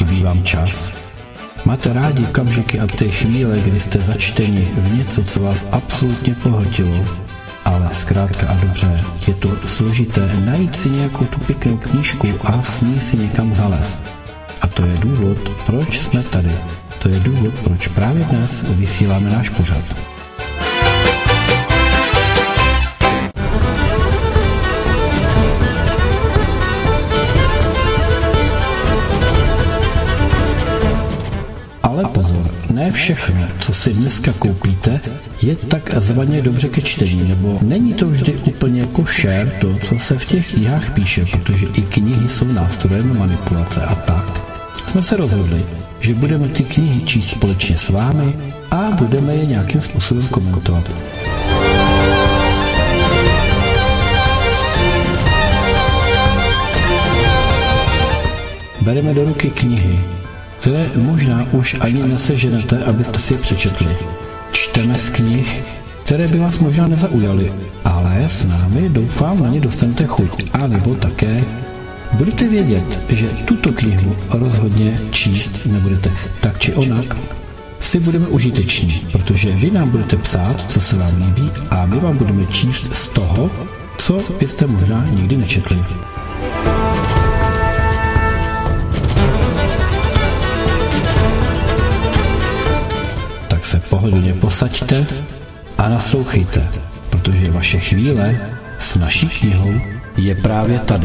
chybí vám čas? Máte rádi okamžiky a ty chvíle, kdy jste začteni v něco, co vás absolutně pohltilo, ale zkrátka a dobře, je to složité najít si nějakou tu pěknou knížku a s ní si někam zalézt. A to je důvod, proč jsme tady. To je důvod, proč právě dnes vysíláme náš pořad. Ale pozor, ne všechno, co si dneska koupíte, je tak zvaně dobře ke čtení, nebo není to vždy úplně košer to, co se v těch knihách píše, protože i knihy jsou nástrojem manipulace a tak. Jsme se rozhodli, že budeme ty knihy číst společně s vámi a budeme je nějakým způsobem komentovat. Bereme do ruky knihy, které možná už ani neseženete, abyste si je přečetli. Čteme z knih, které by vás možná nezaujaly, ale s námi doufám na ně dostanete chuť. A nebo také budete vědět, že tuto knihu rozhodně číst nebudete. Tak či onak si budeme užiteční, protože vy nám budete psát, co se vám líbí, a my vám budeme číst z toho, co byste možná nikdy nečetli. Tak se pohodlně posaďte a naslouchejte, protože vaše chvíle s naší knihou je právě tady.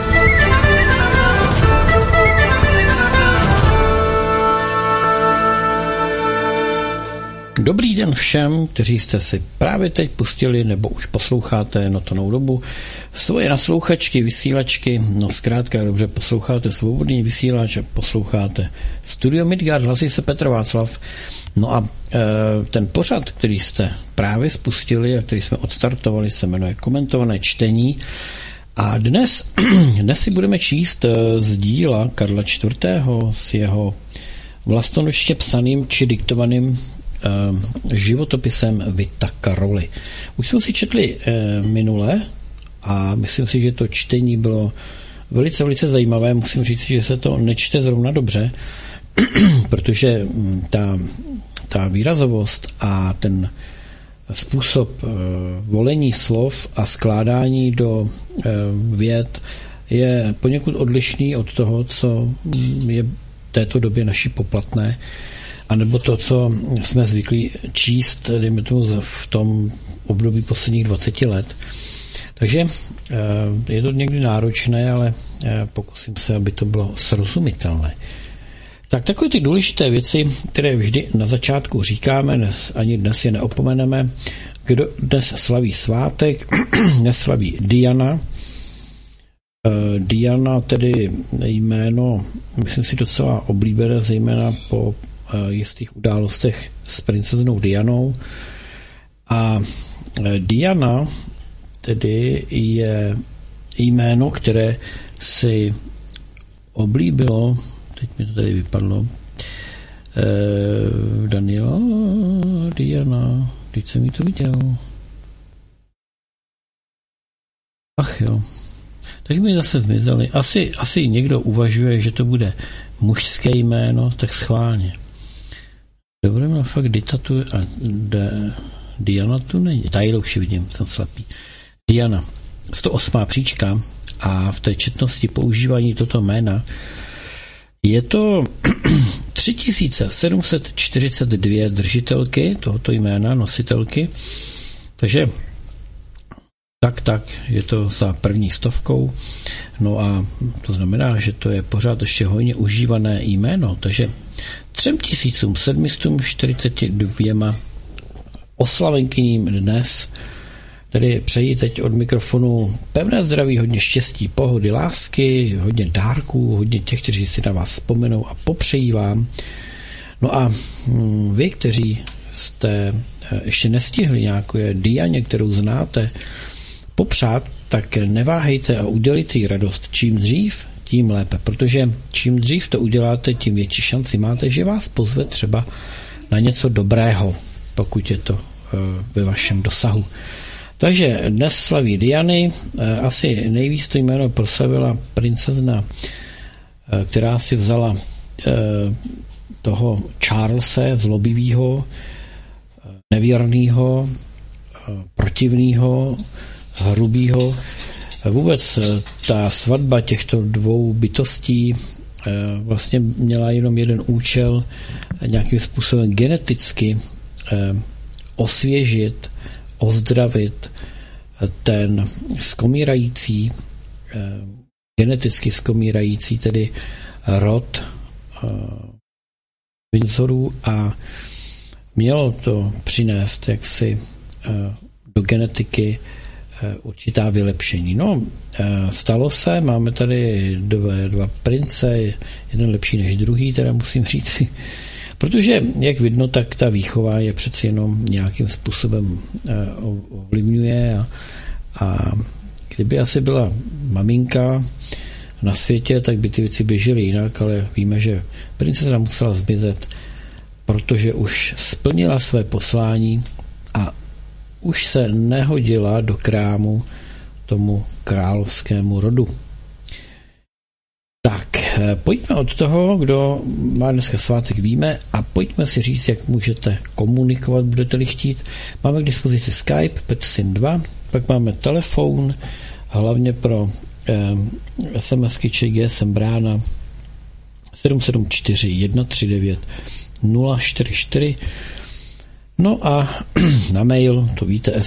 Dobrý den všem, kteří jste si právě teď pustili nebo už posloucháte notonou dobu svoje naslouchačky, vysílačky, no zkrátka dobře posloucháte svobodný vysílač a posloucháte Studio Midgard, hlasí se Petr Václav. No a ten pořad, který jste právě spustili a který jsme odstartovali, se jmenuje Komentované čtení. A dnes si budeme číst z díla Karla IV. S jeho vlastonočně psaným či diktovaným životopisem Vita Karoly. Už jsme si četli minule a myslím si, že to čtení bylo velice, velice zajímavé. Musím říct, že se to nečte zrovna dobře, protože ta výrazovost a ten způsob volení slov a skládání do vět je poněkud odlišný od toho, co je v této době naší poplatné, anebo to, co jsme zvyklí číst, dejme tomu, v tom období posledních 20 let. Takže je to někdy náročné, ale pokusím se, aby to bylo srozumitelné. Tak takové ty důležité věci, které vždy na začátku říkáme, ani dnes je neopomeneme. Kdo dnes slaví svátek, dnes slaví Diana. Diana, tedy jméno, myslím si docela oblíbené, zejména po jistých událostech s princeznou Dianou. A Diana tedy je jméno, které si oblíbilo, teď mi to tady vypadlo, Daniela, Diana, teď jsem ji to viděl. Ach jo, teď mi zase zmizeli. Asi někdo uvažuje, že to bude mužské jméno, tak schválně. Dobrým na fakt Ditatu a Diana tu není. Tady už vidím, jsem slepý. Diana, 108. příčka a v té četnosti používání toto jména je to 3742 držitelky tohoto jména, nositelky. Takže tak, je to za první 100. No a to znamená, že to je pořád ještě hojně užívané jméno, takže 3742 oslavenkyním dnes tedy přeji teď od mikrofonu pevné zdraví, hodně štěstí, pohody, lásky, hodně dárků, hodně těch, kteří si na vás vzpomenou a popřejí vám. No a vy, kteří jste ještě nestihli nějaké Dianě, kterou znáte, popřát, tak neváhejte a udělejte jí radost. Čím dřív, tím lépe, protože čím dřív to uděláte, tím větší šanci máte, že vás pozve třeba na něco dobrého, pokud je to ve vašem dosahu. Takže dnes slaví Diany, asi nejvíc to jméno proslavila princezna, která si vzala toho Charlese zlobivého, nevěrného, protivného, hrubého. Vůbec ta svatba těchto dvou bytostí vlastně měla jenom jeden účel, nějakým způsobem geneticky osvěžit, ozdravit ten skomírající, geneticky skomírající, tedy rod Windsorů, a mělo to přinést jaksi do genetiky určitá vylepšení. No, stalo se, máme tady dva prince, jeden lepší než druhý, teda musím říct, protože, jak vidno, tak ta výchova je přeci jenom nějakým způsobem ovlivňuje a kdyby asi byla maminka na světě, tak by ty věci běžely jinak, ale víme, že princezna musela zmizet, protože už splnila své poslání a už se nehodila do krámu tomu královskému rodu. Tak, pojďme od toho, kdo má dneska svátek, víme, a pojďme si říct, jak můžete komunikovat, budete-li chtít. Máme k dispozici Skype, Petsin 2, pak máme telefon, hlavně pro SMSky či GSM brána 774 139 044. No a na mail, to víte,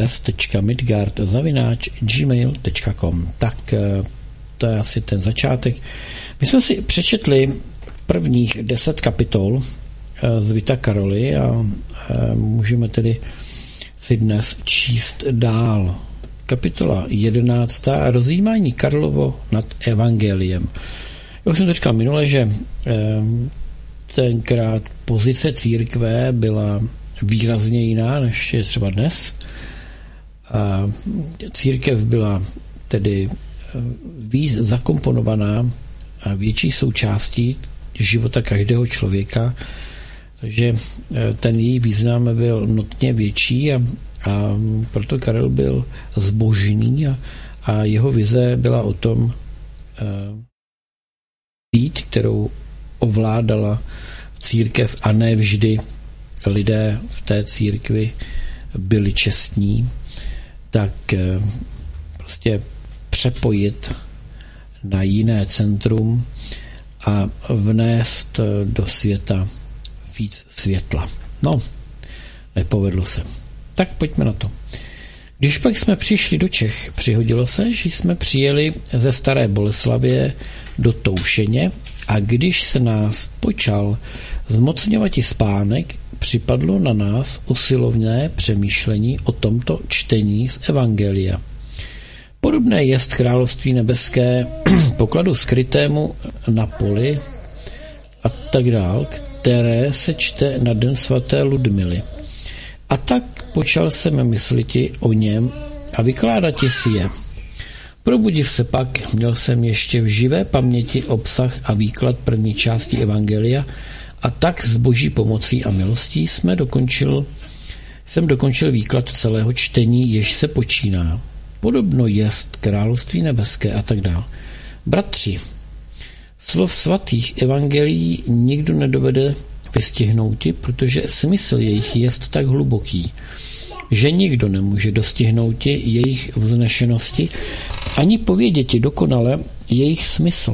svcs.midgard@gmail.com. Tak to je asi ten začátek. My jsme si přečetli prvních 10 kapitol z Vita Karoly a můžeme tedy si dnes číst dál. Kapitola 11. Rozjímání Karlovo nad evangeliem. Jak jsem to říkal minule, že tenkrát pozice církve byla výrazně jiná, než je třeba dnes. A církev byla tedy víc zakomponovaná a větší součástí života každého člověka, takže ten její význam byl notně větší a proto Karel byl zbožný a jeho vize byla o tom být, kterou ovládala církev, a ne vždy lidé v té církvi byli čestní, tak prostě přepojit na jiné centrum a vnést do světa víc světla. No, nepovedlo se. Tak pojďme na to. Když pak jsme přišli do Čech, přihodilo se, že jsme přijeli ze Staré Boleslavě do Toušeně, a když se nás počal zmocňovati spánek, připadlo na nás usilovné přemýšlení o tomto čtení z Evangelia. Podobné jest království nebeské pokladu skrytému na poli a tak dál, které se čte na den svaté Ludmily. A tak počal jsem mysliti o něm a vykládati si je. Probudiv se pak, měl jsem ještě v živé paměti obsah a výklad první části Evangelia, a tak s boží pomocí a milostí jsem dokončil výklad celého čtení, jež se počíná. Podobno jest království nebeské a tak dál. Bratři, slov svatých evangelií nikdo nedovede vystihnouti, protože smysl jejich jest tak hluboký, že nikdo nemůže dostihnout jejich vznešenosti ani pověděti dokonale jejich smysl.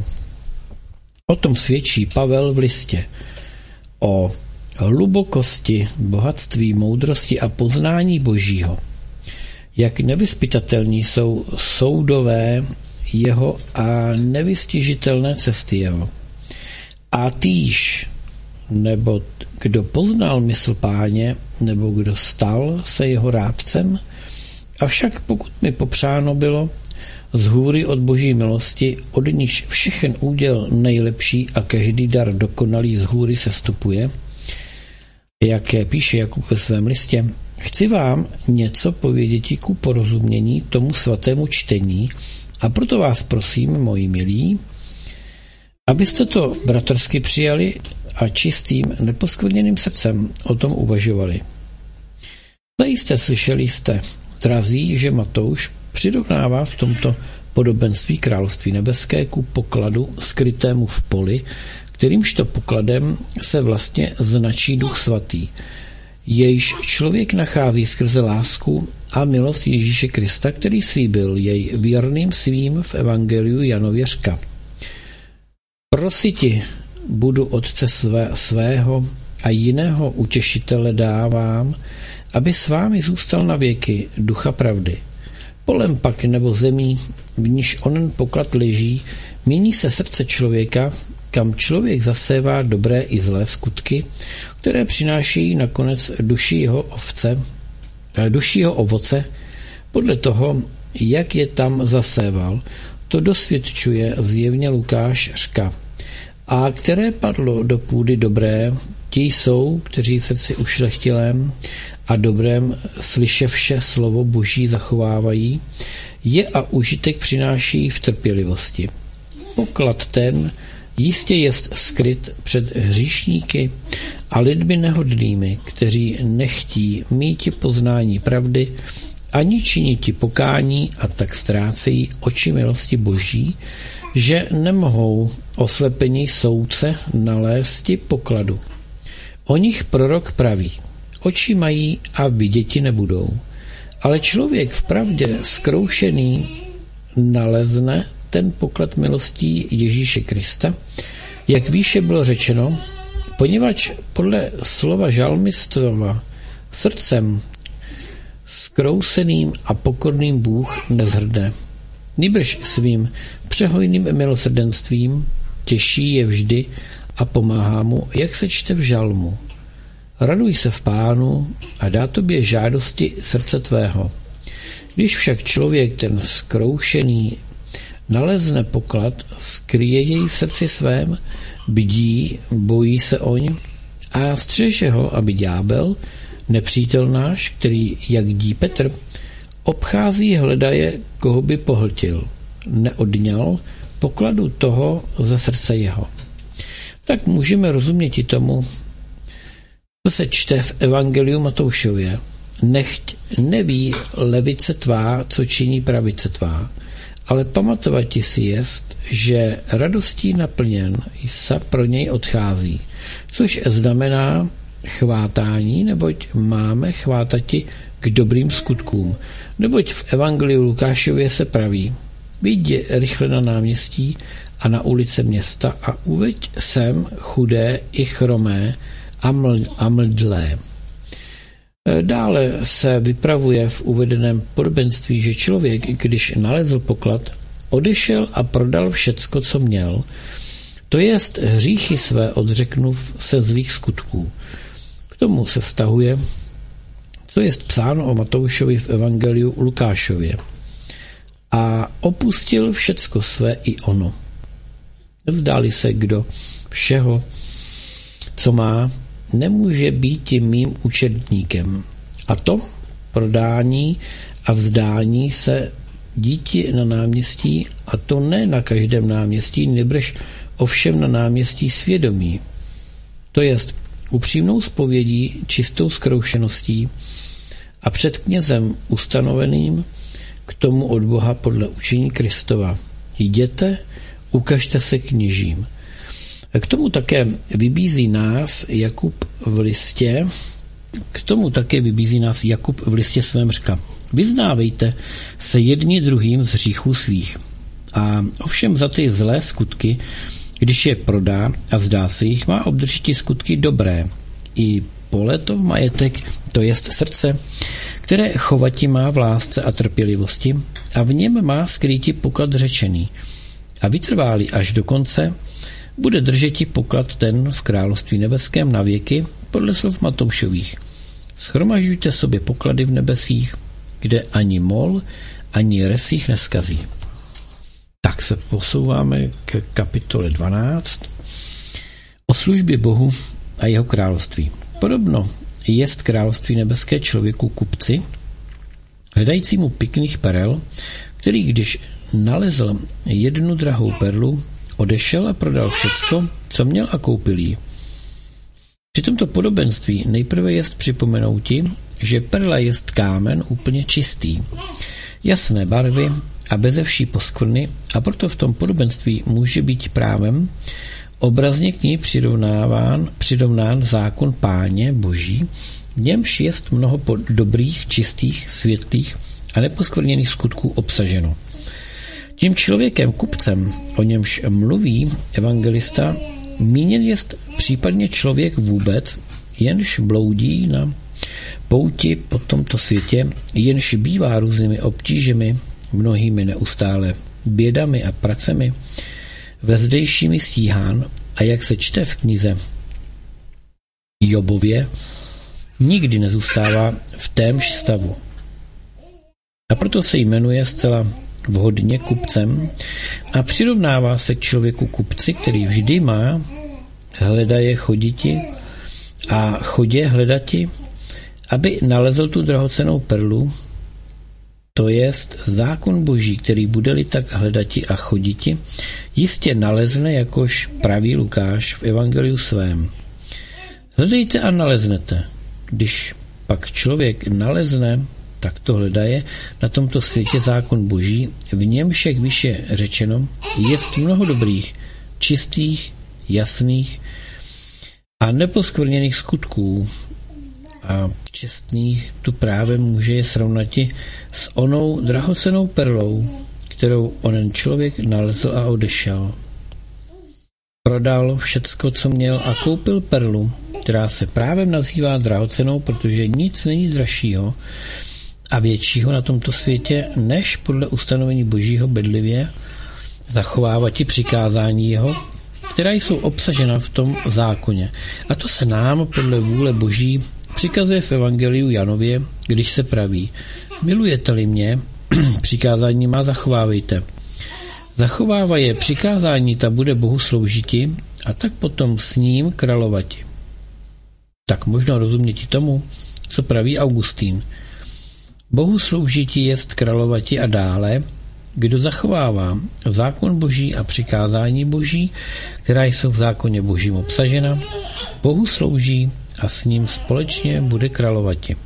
O tom svědčí Pavel v listě. O hlubokosti, bohatství, moudrosti a poznání Božího. Jak nevyzpytatelní jsou soudové jeho a nevystižitelné cesty jeho. A týž, nebo kdo poznal mysl Páně, nebo kdo stal se jeho rádcem, avšak pokud mi popřáno bylo z hůry od boží milosti, od níž všechen úděl nejlepší a každý dar dokonalý z hůry sestupuje, jak píše Jakub ve svém listě, chci vám něco pověděti ku porozumění tomu svatému čtení, a proto vás prosím, moji milí, abyste to bratrsky přijali a čistým, neposkvrněným srdcem o tom uvažovali. Zajisté slyšeli jste, drazí, že Matouš přirovnává v tomto podobenství království nebeské ku pokladu skrytému v poli, kterýmžto pokladem se vlastně značí Duch Svatý, jejž člověk nachází skrze lásku a milost Ježíše Krista, který slíbil jej věrným svým v evangeliu Janově řka. Prositi budu Otce svého a jiného utěšitele dávám, aby s vámi zůstal na věky, Ducha pravdy. Polem pak nebo zemí, v níž onen poklad leží, mění se srdce člověka, kam člověk zasévá dobré i zlé skutky, které přináší nakonec duši jeho ovoce, podle toho, jak je tam zaséval. To dosvědčuje zjevně Lukáš řka. A které padlo do půdy dobré, ti jsou, kteří v srdci ušlechtilém a dobrém slyševše slovo Boží zachovávají, je a užitek přináší v trpělivosti. Poklad ten jistě jest skryt před hříšníky a lidmi nehodnými, kteří nechtí míti poznání pravdy ani činiti pokání a tak ztrácejí oči milosti Boží, že nemohou oslepení soudce nalézti pokladu. O nich prorok praví, oči mají a viděti nebudou, ale člověk v pravdě zkroušený nalezne ten poklad milostí Ježíše Krista, jak výše bylo řečeno, poněvadž podle slova žalmistova srdcem zkrouseným a pokorným Bůh nezhrdne. Nýbrž svým přehojným milosrdenstvím těší je vždy a pomáhá mu, jak se čte v žalmu. Raduj se v Pánu a dá tobě žádosti srdce tvého. Když však člověk ten zkroušený nalezne poklad, skryje jej v srdci svém, bdí, bojí se oň a střeže ho, aby ďábel, nepřítel náš, který, jak dí Petr, obchází hledaje, koho by pohltil. Neodňal pokladu toho ze srdce jeho. Tak můžeme rozumět i tomu, co se čte v evangeliu Matoušově. Nechť neví levice tvá, co činí pravice tvá, ale pamatovati si jest, že radostí naplněn sa pro něj odchází, což znamená chvátání, neboť máme chvátati k dobrým skutkům, neboť v evangeliu Lukášově se praví, vyjdi rychle na náměstí a na ulice města a uveď sem chudé i chromé a mldlé. Dále se vypravuje v uvedeném podobenství, že člověk, když nalezl poklad, odešel a prodal všecko, co měl, to jest hříchy své odřeknuv se zlých skutků. K tomu se vztahuje, co jest psáno o Matoušovi v evangeliu Lukášově. A opustil všecko své i ono. Vzdáli se kdo všeho, co má, nemůže být tím mým učedníkem. A to prodání a vzdání se díti na náměstí, a to ne na každém náměstí, nýbrž ovšem na náměstí svědomí. To jest upřímnou zpovědí, čistou zkroušeností a před knězem ustanoveným k tomu od Boha podle učení Kristova. Jděte, ukažte se kněžím. K tomu také vybízí nás Jakub v listě svém řka. Vyznávejte se jedni druhým z hříchů svých. A ovšem za ty zlé skutky, když je prodá a vzdá se jich, má obdržití skutky dobré. I pole to v majetek, to jest srdce, které chovati má v lásce a trpělivosti a v něm má skrýti poklad řečený. A vytrválí až do konce, bude držeti poklad ten v království nebeském na věky podle slov Matoušových. Shromažďujte sobě poklady v nebesích, kde ani mol, ani resích neskazí. Tak se posouváme k kapitole 12 o službě Bohu a jeho království. Podobno jest království nebeské člověku kupci, hledajícímu pěkných perel, který když nalezl jednu drahou perlu, odešel a prodal všecko, co měl a koupil jí. Při tomto podobenství nejprve jest připomenouti, že perla jest kámen úplně čistý, jasné barvy a beze vší poskvrny, a proto v tom podobenství může být právem Obrazně k ní přirovnán zákon Páně Boží, v němž jest mnoho dobrých, čistých, světlých a neposkvrněných skutků obsaženo. Tím člověkem kupcem, o němž mluví evangelista, míněn jest případně člověk vůbec, jenž bloudí na pouti po tomto světě, jenž bývá různými obtížemi, mnohými neustále bědami a pracemi, vezdejšími stíhán, a jak se čte v knize Jobově, nikdy nezůstává v témž stavu. A proto se jmenuje zcela vhodně kupcem a přirovnává se k člověku kupci, který vždy má, hledaje choditi a chodě hledati, aby nalezl tu drahocennou perlu, to jest zákon Boží, který bude-li tak hledati a choditi, jistě nalezne, jakož praví Lukáš v evangeliu svém. Hledejte a naleznete. Když pak člověk nalezne, tak to hledaje na tomto světě zákon Boží, v němž, jak výše řečeno, jest mnoho dobrých, čistých, jasných a neposkvrněných skutků, a čestných tu právě může je srovnati s onou drahocennou perlou, kterou onen člověk nalezl a odešel. Prodal všecko, co měl, a koupil perlu, která se právě nazývá drahocennou, protože nic není dražšího a většího na tomto světě, než podle ustanovení Božího bedlivě zachovávati přikázání jeho, která jsou obsažena v tom zákoně. A to se nám podle vůle Boží přikazuje v evangeliu Janově, když se praví: milujete-li mě, přikázání má zachovávejte. Zachovávaje přikázání, ta bude Bohu sloužiti a tak potom s ním královati. Tak možno rozuměti tomu, co praví Augustín. Bohu sloužiti jest královati a dále, kdo zachovává zákon Boží a přikázání Boží, která jsou v zákoně Božím obsažena, Bohu slouží a s ním společně bude královati.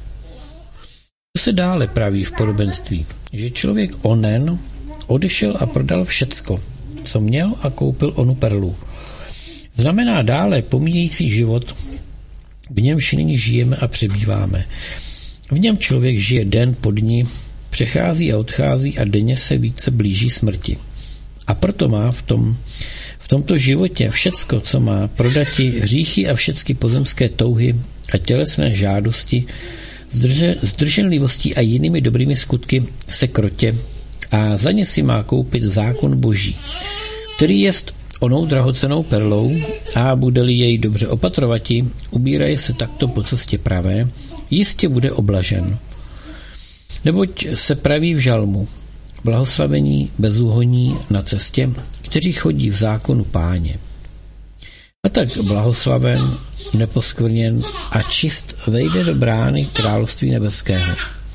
To se dále praví v podobenství, že člověk onen odešel a prodal všecko, co měl, a koupil onu perlu. Znamená dále pomíjející život, v němž nyní žijeme a přebýváme. V něm člověk žije den po dni, přechází a odchází a denně se více blíží smrti. A proto má v tomto životě všecko, co má, prodati hříchy a všechny pozemské touhy a tělesné žádosti, zdrženlivostí a jinými dobrými skutky se krotě, a za ně si má koupit zákon Boží, který jest onou drahocennou perlou, a bude-li jej dobře opatrovati, ubíraje se takto po cestě pravé, jistě bude oblažen. Neboť se praví v žalmu: blahoslavení bezúhonní na cestě, kteří chodí v zákonu Páně. A tak blahoslaven, neposkvrněn a čist vejde do brány království nebeského.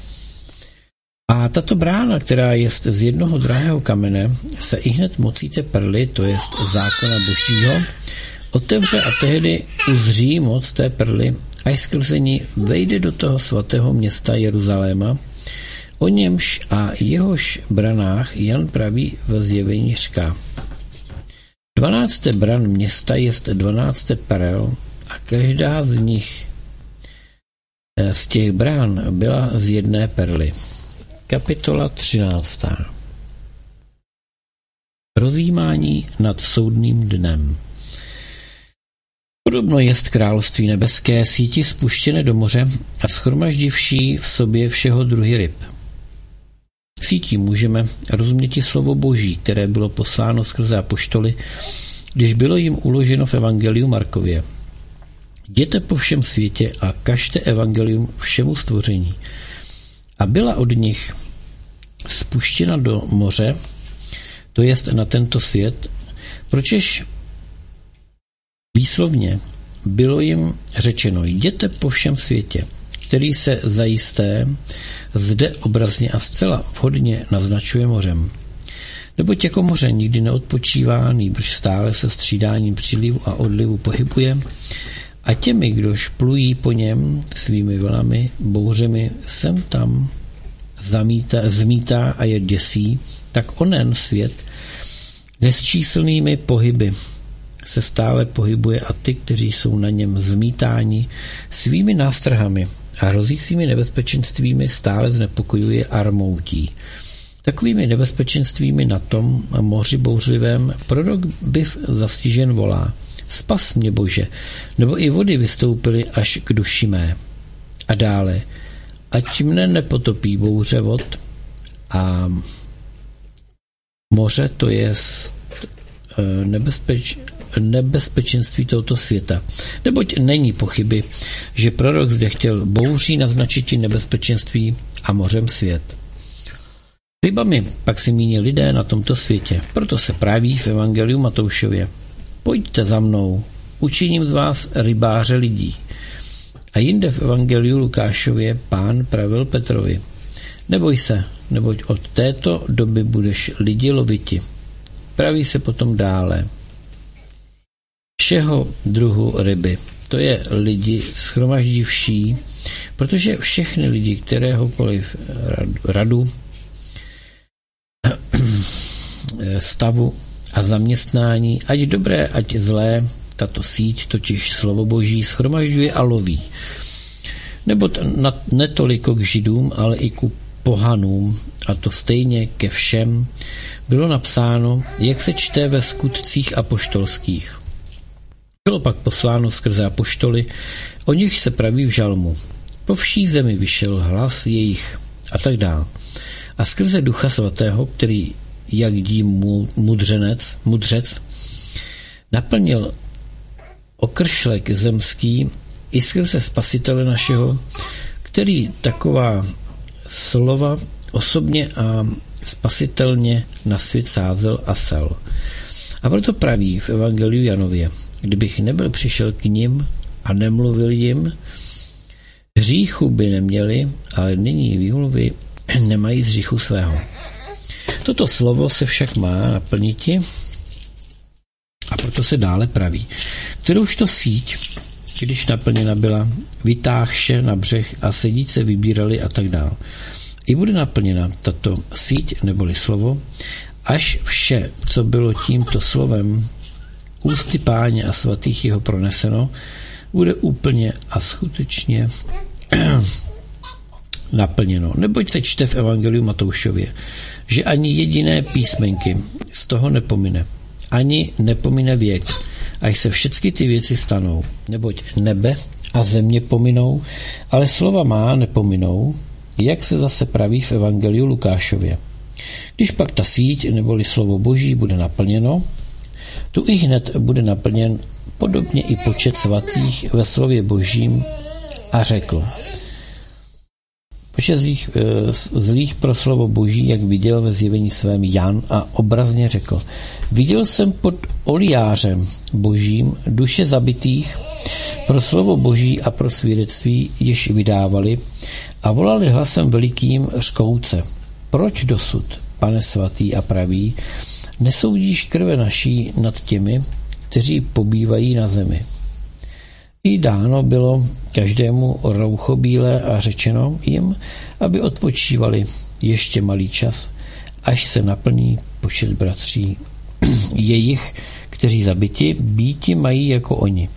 A tato brána, která jest z jednoho drahého kamene, se ihned mocí té perly, to jest zákona Božího, otevře a tehdy uzří moc té perly a skrze ní vejde do toho svatého města Jeruzaléma, o němž a jehož branách Jan praví ve zjevení říká: 12 bran města jest 12 perel a každá z nich z těch brán byla z jedné perly. Kapitola 13. Rozjímání nad soudným dnem. Podobno jest království nebeské síti spuštěné do moře a shromaždivší v sobě všeho druhy ryb. Sítí můžeme rozuměti slovo Boží, které bylo posláno skrze apoštoly, když bylo jim uloženo v evangeliu Markově. Jděte po všem světě a kažte evangelium všemu stvoření. A byla od nich spuštěna do moře, to jest na tento svět, pročež výslovně bylo jim řečeno: jděte po všem světě, který se zajisté zde obrazně a zcela vhodně naznačuje mořem. Neboť jako moře nikdy neodpočívá, nýbrž stále se střídáním přílivu a odlivu pohybuje, a těmi, kdož plují po něm svými vlnami, bouřemi, sem tam zmítá a je děsí, tak onen svět nesčíslnými pohyby se stále pohybuje a ty, kteří jsou na něm zmítáni svými nástrahami a hrozícími nebezpečenstvími, stále znepokojuje a rmoutí. Takovými nebezpečenstvími na tom moři bouřlivém prorok byv zastižen volá: Spas mě, Bože, nebo i vody vystoupily až k duši mé. A dále: ať mne nepotopí bouře vod a moře, to je nebezpečenství tohoto světa. Neboť není pochyby, že prorok zde chtěl bouří naznačit nebezpečenství a mořem svět. Rybami pak si míní lidé na tomto světě, proto se praví v Evangeliu Matoušově: pojďte za mnou, učiním z vás rybáře lidí. A jinde v Evangeliu Lukášově Pán pravil Petrovi: neboj se, neboť od této doby budeš lidi loviti. Praví se potom dále: všeho druhu ryby, to je lidi shromaždivší, protože všechny lidi, kteréhokoliv radu, stavu a zaměstnání, ať dobré, ať zlé, tato síť, totiž slovo Boží, shromažďuje a loví. Nebo netoliko k Židům, ale i ku pohanům, a to stejně ke všem, bylo napsáno, jak se čte ve skutcích apoštolských. Bylo pak posláno skrze apoštoly, o nich se praví v žalmu: po vší zemi vyšel hlas jejich a tak dál. A skrze Ducha Svatého, který, jak dí mudřec, naplnil okršlek zemský, i skrze Spasitele našeho, který taková slova osobně a spasitelně na svět sázel a sel. A proto praví v Evangeliu Janově: kdybych nebyl přišel k nim a nemluvil jim, hříchu by neměli, ale nyní výmluvy nemají z hříchu svého. Toto slovo se však má naplniti, a proto se dále praví: kterouž to síť, když naplněna byla, vytáhše na břeh a sedíce vybírali a tak dál. I bude naplněna tato síť neboli slovo, až vše, co bylo tímto slovem ústy Páně a svatých jeho proneseno, bude úplně a skutečně naplněno. Neboť se čte v Evangeliu Matoušově, že ani jediné písmenky z toho nepomine, ani nepomine věk, až se všechny ty věci stanou. Neboť nebe a země pominou, ale slova má nepominou, jak se zase praví v Evangeliu Lukášově. Když pak ta síť neboli slovo Boží bude naplněno, tu i hned bude naplněn podobně i počet svatých ve slově Božím a řekl: počet zlých pro slovo Boží, jak viděl ve zjevení svém Jan, a obrazně řekl: viděl jsem pod oliářem Božím duše zabitých pro slovo Boží a pro svědectví, jež vydávali, a volali hlasem velikým řkouce: proč dosud, Pane svatý a pravý, nesoudíš krve naší nad těmi, kteří pobývají na zemi? I dáno bylo každému rouchobílé a řečeno jim, aby odpočívali ještě malý čas, až se naplní počet bratří jejich, kteří zabiti, býti mají jako oni.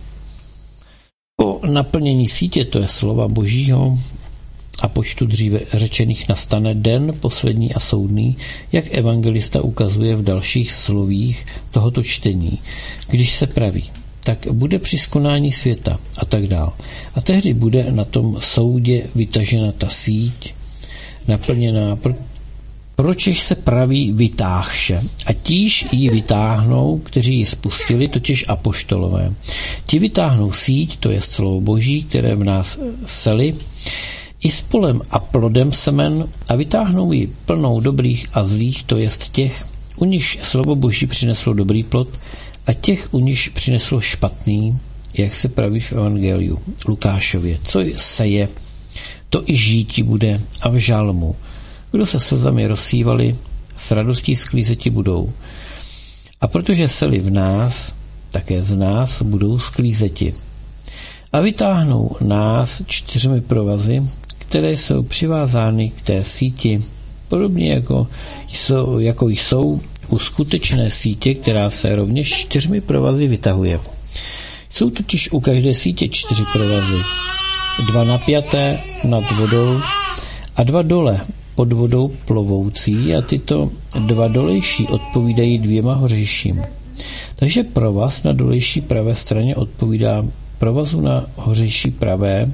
Po naplnění sítě, to je slova Božího, a počtu dříve řečených, nastane den poslední a soudný, jak evangelista ukazuje v dalších slovích tohoto čtení, když se praví: tak bude při skonání světa a tak dál. A tehdy bude na tom soudě vytažena ta síť, naplněná, proč se praví vytáhše. A tíž ji vytáhnou, kteří ji spustili, totiž apoštolové. Ti vytáhnou síť, to je slovo Boží, které v nás seli, i s polem a plodem semen, a vytáhnou ji plnou dobrých a zlých, to jest těch, u nichž slovo Boží přineslo dobrý plod, a těch, u nichž přineslo špatný, jak se praví v Evangeliu Lukášově. Co seje, to i žítí bude, a v žalmu. Kdo se slzami rozsívali, s radostí sklízeti budou. A protože seli v nás, také z nás budou sklízeti. A vytáhnou nás 4 provazy, které jsou přivázány k té síti, podobně jako jsou u skutečné sítě, která se rovněž 4 provazy vytahuje. Jsou totiž u každé sítě 4 provazy. 2 napjaté nad vodou a 2 dole pod vodou plovoucí a tyto 2 dolejší odpovídají 2 hořejším. Takže provaz na dolejší pravé straně odpovídá provazu na hořejší pravé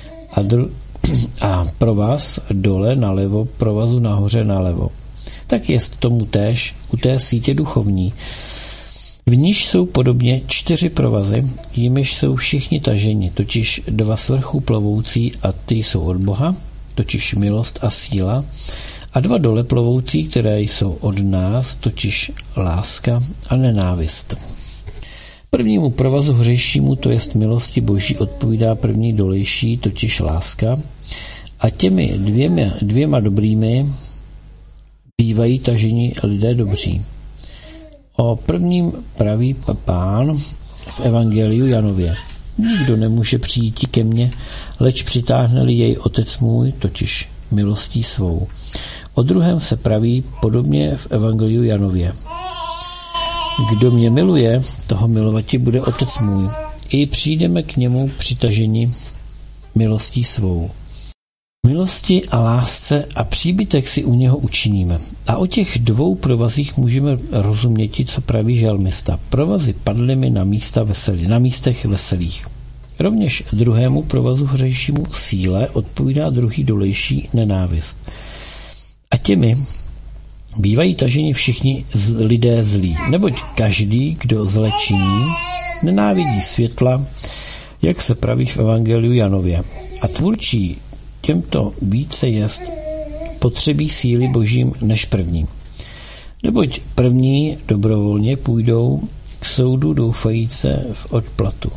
a provaz dole nalevo provazu nahoře nalevo. Tak jest tomu též u té sítě duchovní. V níž jsou podobně 4 provazy, jimiž jsou všichni taženi, totiž 2 svrchu plovoucí a ty jsou od Boha, totiž milost a síla, a 2 dole plovoucí, které jsou od nás, totiž láska a nenávist. Prvnímu provazu hřejšímu, to jest milosti Boží, odpovídá první dolejší, totiž láska, a těmi 2 dobrými bývají taženi lidé dobří. O prvním praví Pán v Evangeliu Janově. Nikdo nemůže přijít ke mně, leč přitáhne-li jej Otec můj, totiž milostí svou. O druhém se praví podobně v Evangeliu Janově. Kdo mě miluje, toho milovati bude Otec můj. I přijdeme k němu přitaženi milostí svou. Milosti a lásce a příbytek si u něho učiníme. A o těch 2 provazích můžeme rozuměti, co praví žalmista. Provazy padly mi na místech veselých. Rovněž druhému provazu hřejšímu síle odpovídá druhý dolejší nenávist. A těmi bývají taženi všichni lidé zlí, neboť každý, kdo zle činí, nenávidí světla, jak se praví v Evangeliu Janově. A tvůrčí těmto více jest potřebí síly Božím než první. Neboť první dobrovolně půjdou k soudu doufajíce v odplatu.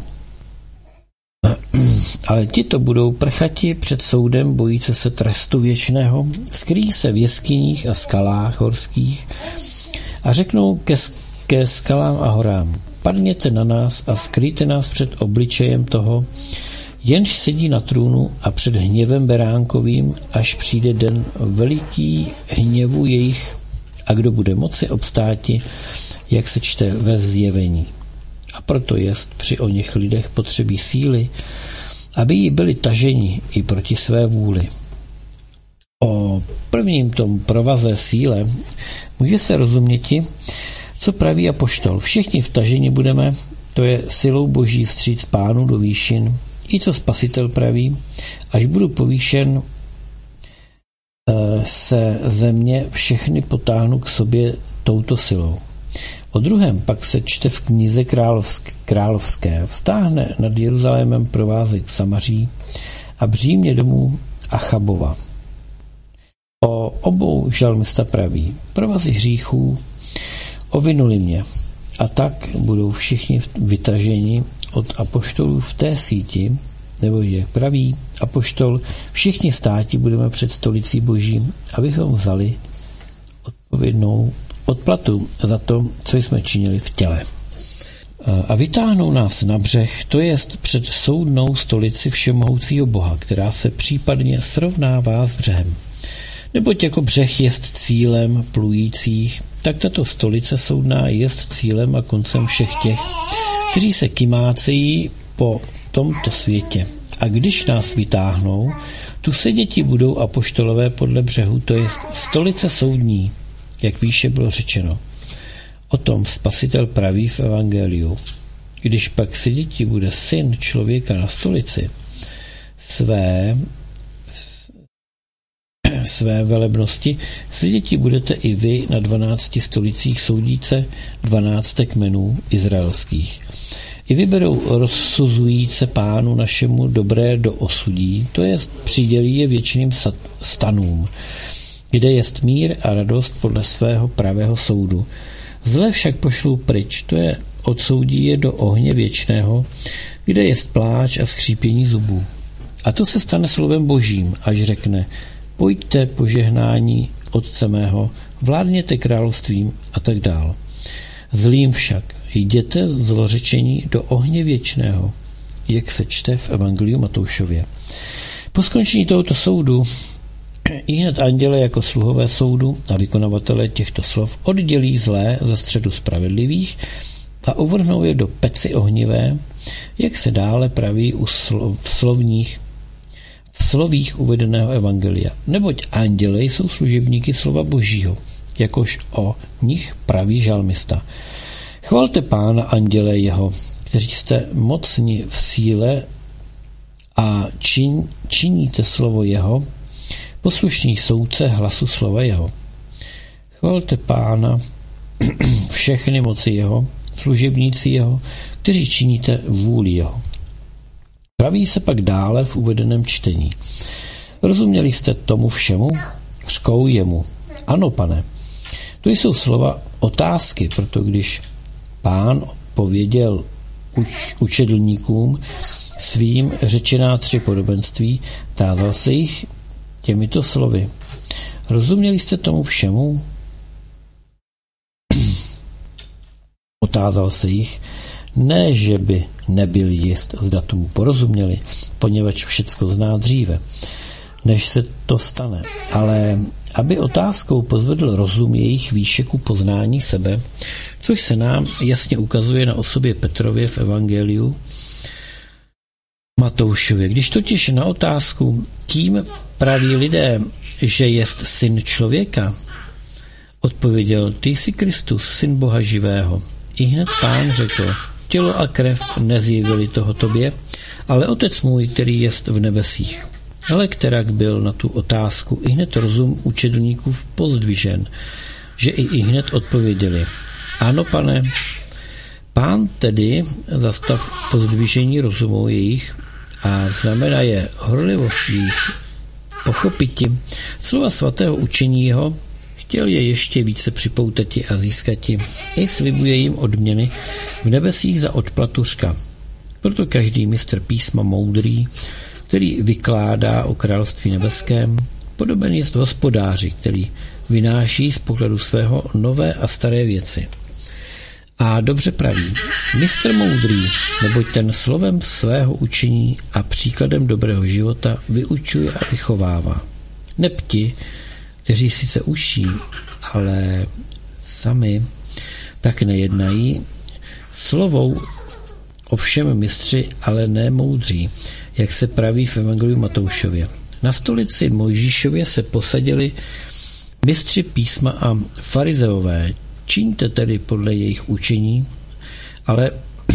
Ale tito budou prchati před soudem, bojíce se trestu věčného, skryjí se v jeskyních a skalách horských a řeknou ke skalám a horám: padněte na nás a skryjte nás před obličejem toho, jenž sedí na trůnu a před hněvem beránkovým, až přijde den veliký hněvu jejich, a kdo bude moci obstáti, jak se čte ve Zjevení. A proto jest při oněch lidech potřebí síly, aby jí byli taženi i proti své vůli. O prvním tom provaze síle může se rozuměti, co praví apoštol. Všichni vtaženi budeme, to je silou Boží vstříc Pánu do výšin, i co Spasitel praví, až budu povýšen se země, všechny potáhnu k sobě touto silou. O druhém pak se čte v knize královské. Vztáhne nad Jeruzalémem provázek Samaří a břímě domů Achabova. O obou žalmista praví: provazy hříchů ovinuli mě. A tak budou všichni vytaženi od apoštolů v té síti, nebo jak praví apoštol, všichni státi budeme před stolicí Boží, abychom vzali odpovědnou odplatu za to, co jsme činili v těle. A vytáhnou nás na břeh, to jest před soudnou stolici všemohoucího Boha, která se případně srovnává s břehem. Neboť jako břeh jest cílem plujících, tak tato stolice soudná jest cílem a koncem všech těch, kteří se kymácejí po tomto světě. A když nás vytáhnou, tu seděti budou apoštolové podle břehu, to jest stolice soudní, jak výše bylo řečeno. O tom Spasitel praví v Evangeliu. Když pak seděti bude Syn člověka na stolici své velebnosti, seděti budete i vy na 12 stolicích soudíce 12 kmenů izraelských. I vyberou rozsuzujíce Pánu našemu dobré do osudí, to jest přidělí je věčným stanům, kde jest mír a radost podle svého pravého soudu. Zlé však pošlou pryč, to je odsoudí je do ohně věčného, kde jest pláč a skřípění zubů. A to se stane slovem Božím, až řekne: pojďte požehnání Otce mého, vládněte královstvím a tak dál. Zlým však jděte zlořečení do ohně věčného, jak se čte v Evangeliu Matoušově. Po skončení tohoto soudu Ihned anděle jako sluhové soudu a vykonavatele těchto slov oddělí zlé ze středu spravedlivých a uvrhnou je do peci ohnivé, jak se dále praví v slovích uvedeného evangelia. Neboť anděle jsou služebníky slova Božího, jakož o nich praví žalmista. Chvalte Pána, anděle jeho, kteří jste mocni v síle a činíte slovo jeho, poslušný soudce hlasu slova jeho. Chvalte Pána, všechny moci jeho, služebníci jeho, kteří činíte vůli jeho. Praví se pak dále v uvedeném čtení. Rozuměli jste tomu všemu? Řkou jemu. Ano, pane. To jsou slova otázky, proto když Pán pověděl učedlníkům svým řečená 3 podobenství, tázal se jich těmito slovy. Rozuměli jste tomu všemu? Otázal se jich, ne, že by nebyl jist, zda tomu porozuměli, poněvadž všecko zná dříve, než se to stane, ale aby otázkou pozvedl rozum jejich výšeku poznání sebe, což se nám jasně ukazuje na osobě Petrově v evangeliu Matoušově. Když totiž na otázku, kým praví lidé, že jest syn člověka, odpověděl, ty jsi Kristus, syn Boha živého. Ihned Pán řekl, tělo a krev nezjevili toho tobě, ale Otec můj, který jest v nebesích. Ale kterak byl na tu otázku ihned rozum učedlníků pozdvižen, že i ihned odpověděli. Ano, pane. Pán tedy zastav pozdvižení rozumu jejich a znamená je horlivost jejich pochopiti slova svatého učení jeho, chtěl je ještě více připoutati a získati i slibuje jim odměny v nebesích za odplatuřka. Proto každý mistr písma moudrý, který vykládá o království nebeském, podoben jest hospodáři, který vynáší z pokladu svého nové a staré věci. A dobře praví, mistr moudrý, neboť ten slovem svého učení a příkladem dobrého života vyučuje a vychovává. Neb ti, kteří sice učí, ale sami tak nejednají, slovou ovšem mistři, ale ne moudří, jak se praví v evangeliu Matoušově. Na stolici Mojžíšově se posadili mistři písma a farizeové. Čiňte tedy podle jejich učení, ale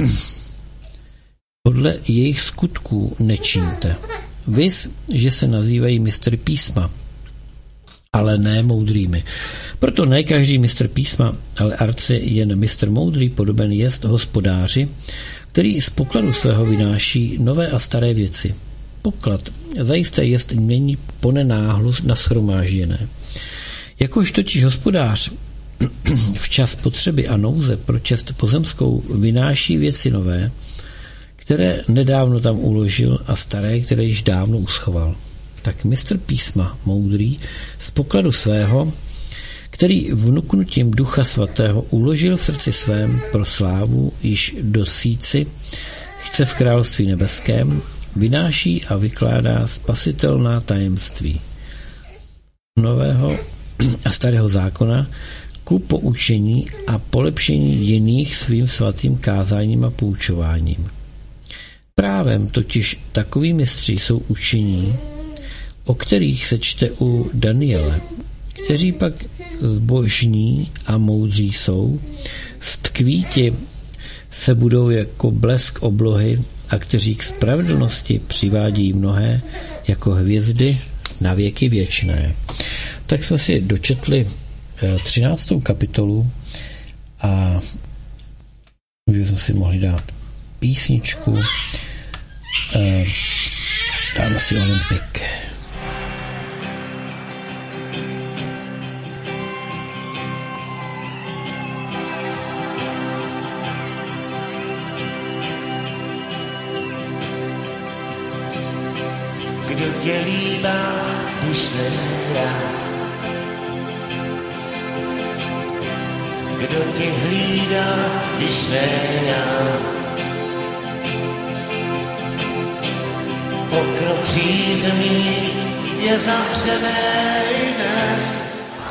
podle jejich skutků nečiňte. Viz, že se nazývají mistry písma, ale ne moudrými. Proto ne každý mistr písma, ale arci jen mistr moudrý podoben jest hospodáři, který z pokladu svého vynáší nové a staré věci. Poklad zajisté jest mění ponenáhlu nashromážděné. Jakož totiž hospodář v čas potřeby a nouze pro čest pozemskou vynáší věci nové, které nedávno tam uložil a staré, které již dávno uschoval. Tak mistr písma moudrý z pokladu svého, který vnuknutím Ducha Svatého uložil v srdci svém pro slávu již do síci, chce v království nebeském, vynáší a vykládá spasitelná tajemství nového a starého zákona ku poučení a polepšení jiných svým svatým kázáním a poučováním. Právem totiž takoví mistři jsou učení, o kterých se čte u Daniele, kteří pak zbožní a moudří jsou, stkvíti se budou jako blesk oblohy a kteří k spravedlnosti přivádí mnohé jako hvězdy na věky věčné. Tak jsme si dočetli 13. kapitolu a už jsme si mohli dát písničku. Dáme si Olympik. Kdo tě líbá, když ne já? Kdo tě hlídá, když ne já? Pokrok přízemí je zavřenej dnes.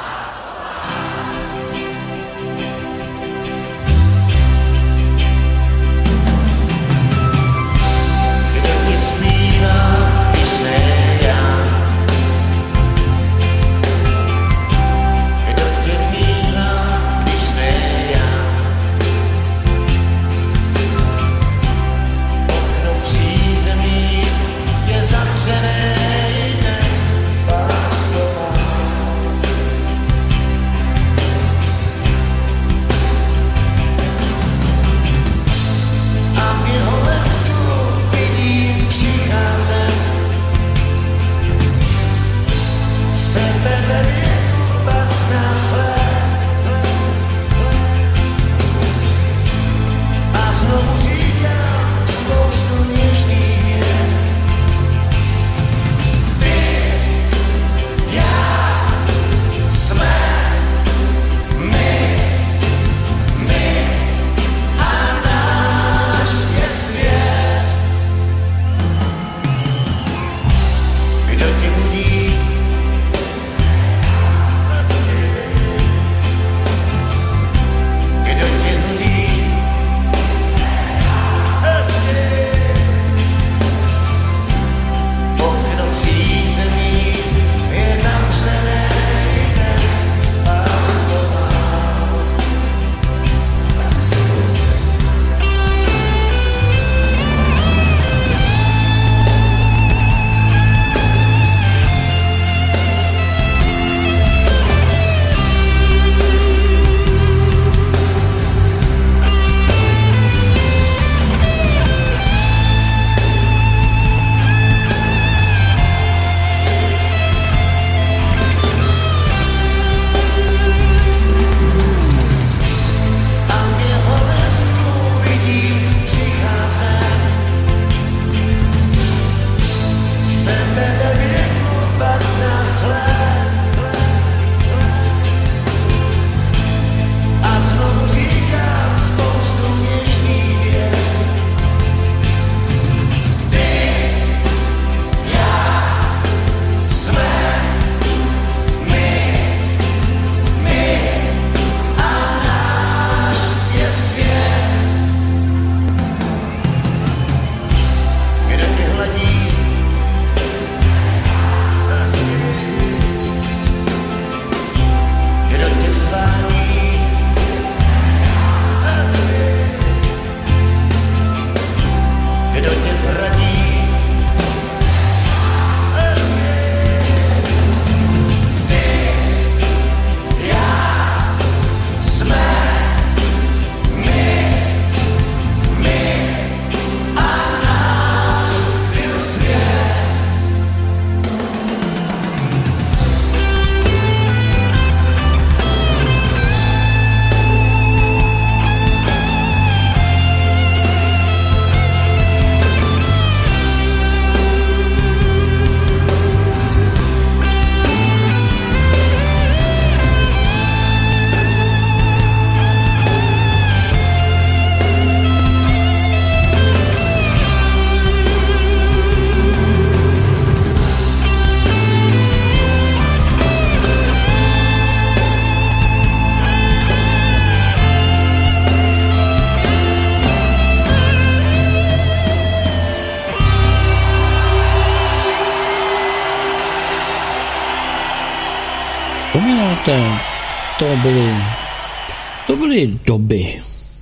To byly doby.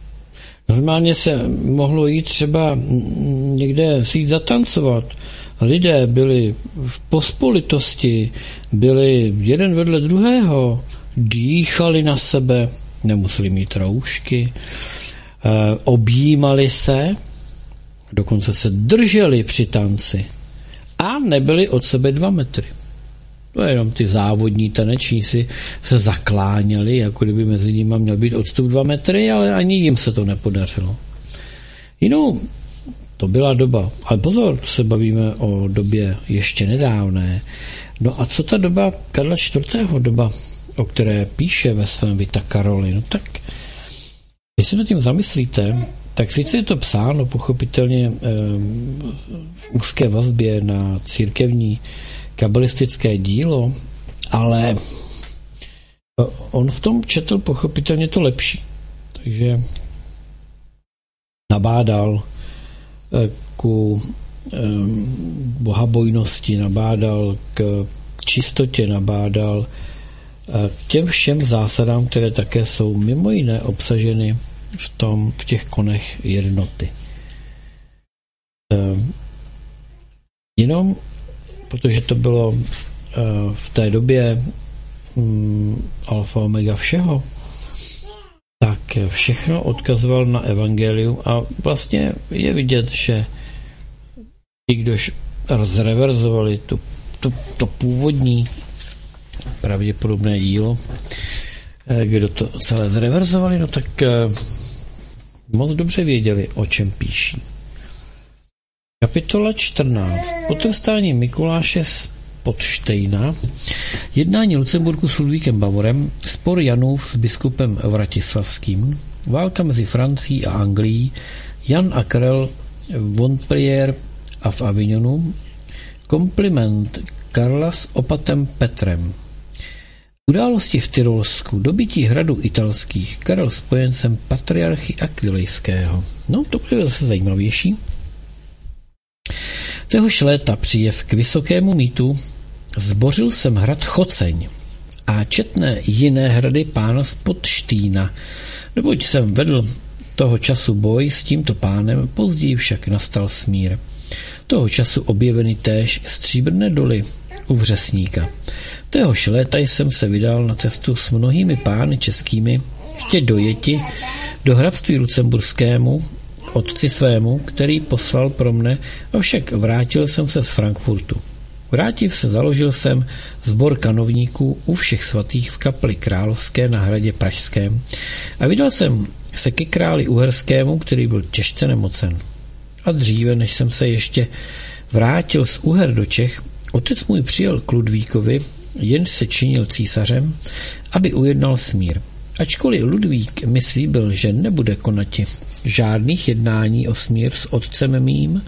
Normálně se mohlo jít třeba někde si jít zatancovat. Lidé byli v pospolitosti, byli jeden vedle druhého, dýchali na sebe, nemuseli mít roušky, objímali se, dokonce se drželi při tanci a nebyli od sebe 2 metry. To jenom ty závodní tanečníci se zakláněli, jako kdyby mezi nimi měl být odstup 2 metry, ale ani jim se to nepodařilo. Jinou, to byla doba, ale pozor, se bavíme o době ještě nedávné. No a co ta doba Karla IV. Doba, o které píše ve svém Vita Karoli, no tak, když se nad tím zamyslíte, tak sice je to psáno pochopitelně v úzké vazbě na církevní kabalistické dílo, ale on v tom četl pochopitelně to lepší. Takže nabádal ku bohabojnosti, nabádal k čistotě, nabádal k těm všem zásadám, které také jsou mimo jiné obsaženy v těch konech jednoty. Jenom protože to bylo v té době alfa omega všeho, tak všechno odkazoval na evangelium a vlastně je vidět, že ti, kdož zreverzovali to původní pravděpodobné dílo, kdo to celé zreverzovali, no tak moc dobře věděli, o čem píší. Kapitola 14. Potrestání Mikuláše z Podštejna, jednání Lucemburku s Ludvíkem Bavorem, spor Janův s biskupem Vratislavským, válka mezi Francií a Anglií, Jan a Karel v Montpellier a v Avignonu, kompliment Karla s opatem Petrem. Události v Tyrolsku, dobytí hradu italských, Karel spojencem patriarchy Akvilejského. No, to bude zase zajímavější. Téhož léta přijev k vysokému mýtu zbořil jsem hrad Choceň a četné jiné hrady pána z Podštýna, neboť jsem vedl toho času boj s tímto pánem, později však nastal smír. Toho času objeveny též stříbrné doly u Vřesníka. Téhož léta jsem se vydal na cestu s mnohými pány českými, chtě dojeti do hrabství lucemburskému, otci svému, který poslal pro mne, avšak vrátil jsem se z Frankfurtu. Vrátiv se, založil jsem sbor kanovníků u všech svatých v kapli královské na hradě Pražském a vydal jsem se ke králi Uherskému, který byl těžce nemocen. A dříve, než jsem se ještě vrátil z Uher do Čech, otec můj přijel k Ludvíkovi, jen se činil císařem, aby ujednal smír. Ačkoliv Ludvík mi slíbil, že nebude konati žádných jednání o smír s otcem mým,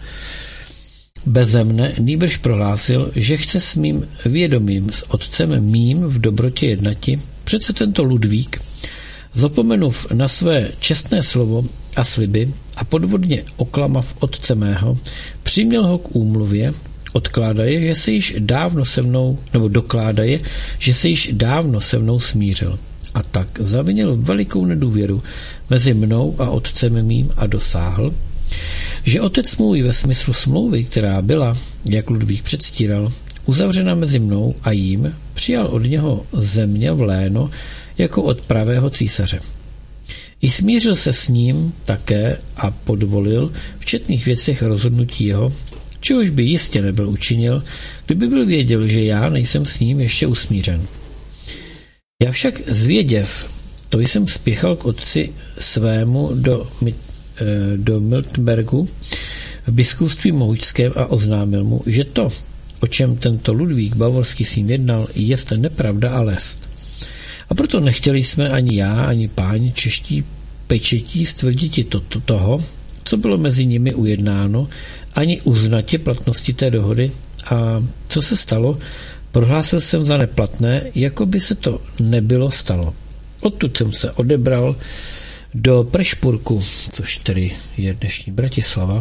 beze mne, nýbrž prohlásil, že chce s mým vědomím s otcem mým v dobrotě jednati. Přece tento Ludvík, zapomenuv na své čestné slovo a sliby a podvodně oklamav otce mého, přiměl ho k úmluvě, odkládaje, že se již dávno se mnou, nebo dokládaje, že se již dávno se mnou smířil. A tak zavinil velikou nedůvěru mezi mnou a otcem mým a dosáhl, že otec můj ve smyslu smlouvy, která byla, jak Ludvík předstíral, uzavřena mezi mnou a jím, přijal od něho země v léno jako od pravého císaře. I smířil se s ním také a podvolil v četných věcech rozhodnutí jeho, čehož by jistě nebyl učinil, kdyby byl věděl, že já nejsem s ním ještě usmířen. Já však zvěděv, to jsem spěchal k otci svému do Miltenbergu v biskupství Mohučském a oznámil mu, že to, o čem tento Ludvík Bavorský s ním jednal, jest nepravda a lest. A proto nechtěli jsme ani já, ani páni čeští pečetí stvrditi toho, co bylo mezi nimi ujednáno, ani uznatě platnosti té dohody. A co se stalo, prohlásil jsem za neplatné, jako by se to nebylo stalo. Odtud jsem se odebral do Prešpurku, což tedy je dnešní Bratislava,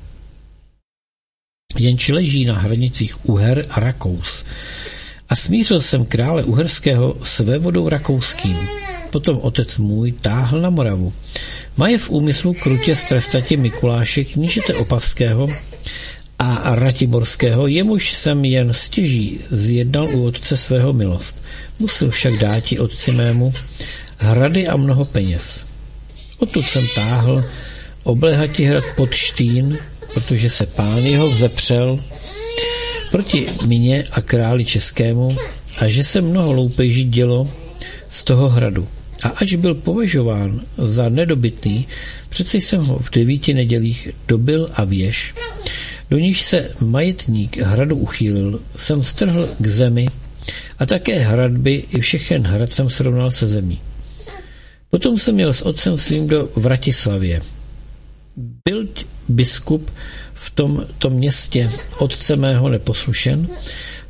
jenž leží na hranicích Uher a Rakous. A smířil jsem krále Uherského s vévodou rakouským. Potom otec můj táhl na Moravu. Maje v úmyslu krutě strestati Mikuláše knížete Opavského a Ratiborského, jemuž jsem jen stěží zjednal u otce svého milost. Musel však dáti otci mému hrady a mnoho peněz. Odtud jsem táhl obléhati hrad Podštín, protože se pán jeho vzepřel proti mně a králi českému a že se mnoho loupeží dělo z toho hradu. A ač byl považován za nedobytný, přece jsem ho v 9 nedělích dobil a věž, do níž se majetník hradu uchýlil, jsem strhl k zemi a také hradby i všechen hrad jsem srovnal se zemí. Potom jsem jel s otcem svým do Vratislavě. Byl biskup v tomto městě otce mého neposlušen,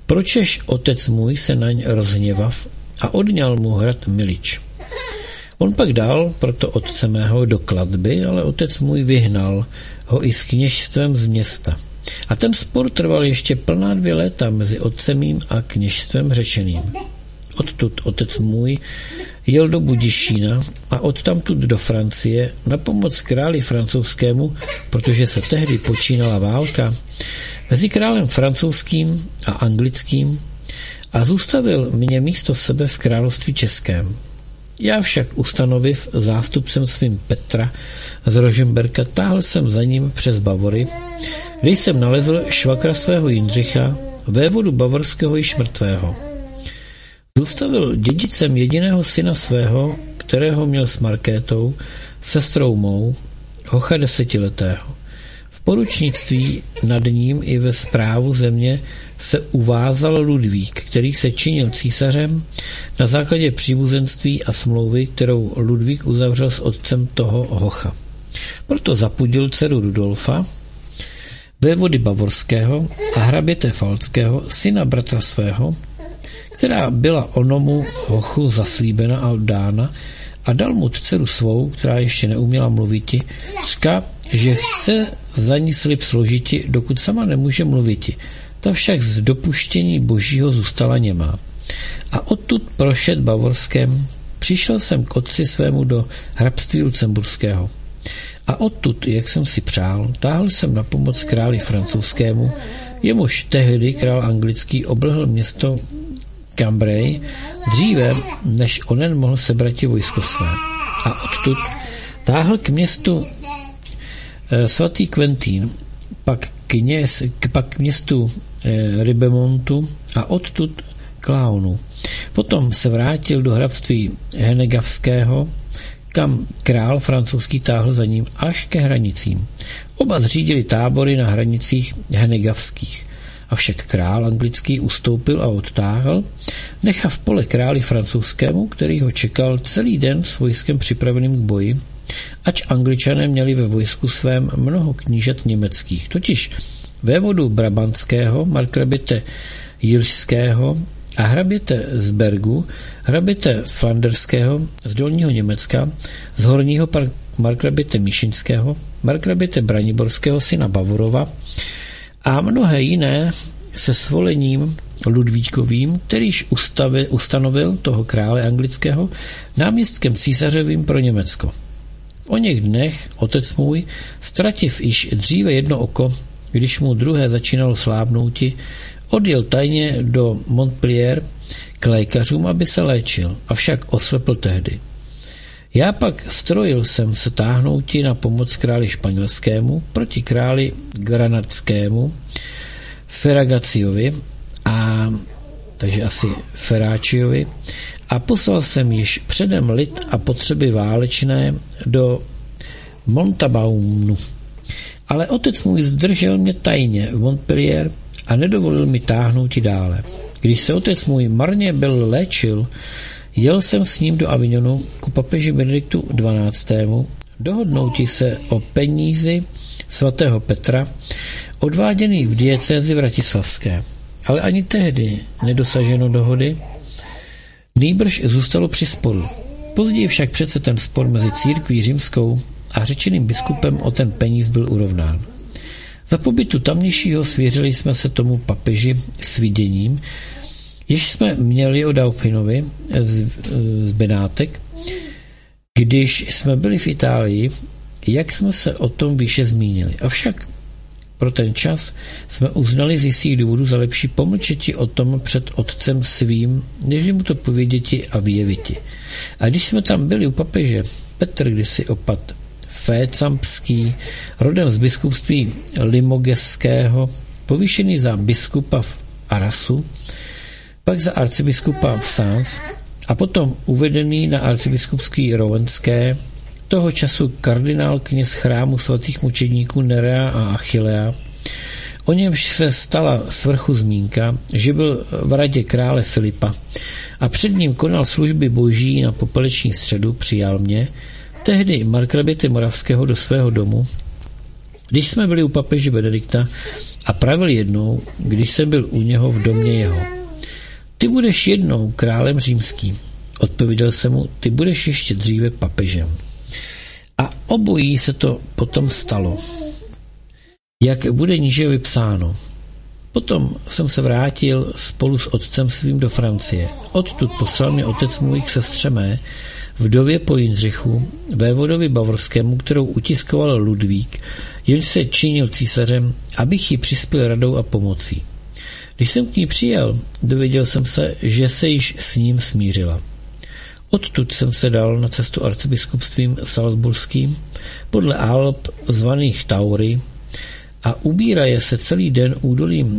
Pročež otec můj se naň rozhněvav a odňal mu hrad Milič. On pak dal proto otce mého do klatby, ale otec můj vyhnal ho i s kněžstvem z města. A ten spor trval ještě plná 2 léta mezi otcem mým a kněžstvem řečeným. Odtud otec můj jel do Budyšína a odtamtud do Francie na pomoc králi francouzskému, protože se tehdy počínala válka mezi králem francouzským a anglickým, a zůstavil mě místo sebe v království českém. Já však ustanoviv zástupcem svým Petra z Rožemberka, táhl jsem za ním přes Bavory, kde jsem nalezl švakra svého Jindřicha, vévodu bavorského již mrtvého. Zůstavil dědicem jediného syna svého, kterého měl s Markétou, sestrou mou, hocha 10letého. V poručnictví nad ním i ve správu země se uvázal Ludvík, který se činil císařem na základě příbuzenství a smlouvy, kterou Ludvík uzavřel s otcem toho hocha. Proto zapudil dceru Rudolfa, vévody bavorského a hraběte Falckého, syna bratra svého, která byla onomu hochu zaslíbena a dána, a dal mu dceru svou, která ještě neuměla mluviti, řka, že chce za ní slib složiti, dokud sama nemůže mluviti. Ta však z dopuštění božího zůstala němá. A odtud prošet Bavorském přišel jsem k otci svému do hrabství lucemburského. A odtud, jak jsem si přál, táhl jsem na pomoc králi francouzskému, jemuž tehdy král anglický oblehl město Cambrai dříve, než onen mohl sebrati vojsko své. A odtud táhl k městu svatý Quentin, pak k městu Ribemontu a odtud k Laonu. Potom se vrátil do hrabství Henegavského, kam král francouzský táhl za ním až ke hranicím. Oba zřídili tábory na hranicích Henegavských. Avšak král anglický ustoupil a odtáhl, nechav pole králi francouzskému, který ho čekal celý den s vojskem připraveným k boji, ač Angličané měli ve vojsku svém mnoho knížat německých, totiž vévodu brabantského, markraběte Jilšského a hraběte z Bergu, hraběte Flanderského z dolního Německa, z horního markraběte Míšinského, markraběte Braniborského, syna Bavorova, a mnohé jiné se svolením Ludvíkovým, kterýž ustanovil toho krále anglického náměstkem císařovým pro Německo. O něch dnech otec můj, ztrativ již dříve jedno oko, když mu druhé začínalo slábnouti, odjel tajně do Montpellier k lékařům, aby se léčil, avšak oslepl tehdy. Já pak strojil jsem se táhnouti na pomoc králi španělskému proti králi granadskému Ferragaciovi, takže asi Ferráčiovi, a poslal jsem již předem lid a potřeby válečné do Montabaumnu. Ale otec můj zdržel mě tajně v Montpellier a nedovolil mi táhnouti dále. Když se otec můj marně byl léčil, jel jsem s ním do Avignonu ku papeži Benediktu XII. Dohodnouti se o penízi svatého Petra, odváděný v diecézi vratislavské. Ale ani tehdy nedosaženo dohody, nýbrž zůstalo při sporu. Později však přece ten spor mezi církví římskou a řečeným biskupem o ten peníz byl urovnán. Za pobytu tamnějšího svěřili jsme se tomu papeži s viděním, jež jsme měli o Dauphinovi z Benátek, když jsme byli v Itálii, jak jsme se o tom výše zmínili. Avšak pro ten čas jsme uznali z jistých důvodů za lepší pomlčeti o tom před otcem svým, než mu to pověděti a vyjeviti. A když jsme tam byli u papeže, Petr kdysi opat Fécampský, rodem z biskupství Limogeského, povýšený za biskupa v Arasu, pak za arcibiskupa v Sens a potom uvedený na arcibiskupský Rowenské, toho času kardinál kněz chrámu svatých mučedníků Nerea a Achillea, o němž se stala svrchu zmínka, že byl v radě krále Filipa a před ním konal služby boží na popeleční středu, přijal mě, tehdy markraběte Moravského do svého domu, když jsme byli u papeže Benedikta a pravil jednou, když jsem byl u něho v domě jeho. Ty budeš jednou králem římským. Odpověděl jsem mu, ty budeš ještě dříve papežem. A obojí se to potom stalo, jak bude níže vypsáno. Potom jsem se vrátil spolu s otcem svým do Francie. Odtud poslal mě otec můj k sestře mé, vdově po Jindřichu, vévodovi bavorskému, kterou utiskoval Ludvík, jenž se činil císařem, abych ji přispěl radou a pomocí. Když jsem k ní přijel, dověděl jsem se, že se již s ním smířila. Odtud jsem se dal na cestu arcibiskupstvím salzburským podle Alp zvaných Taury a ubíraje se celý den údolím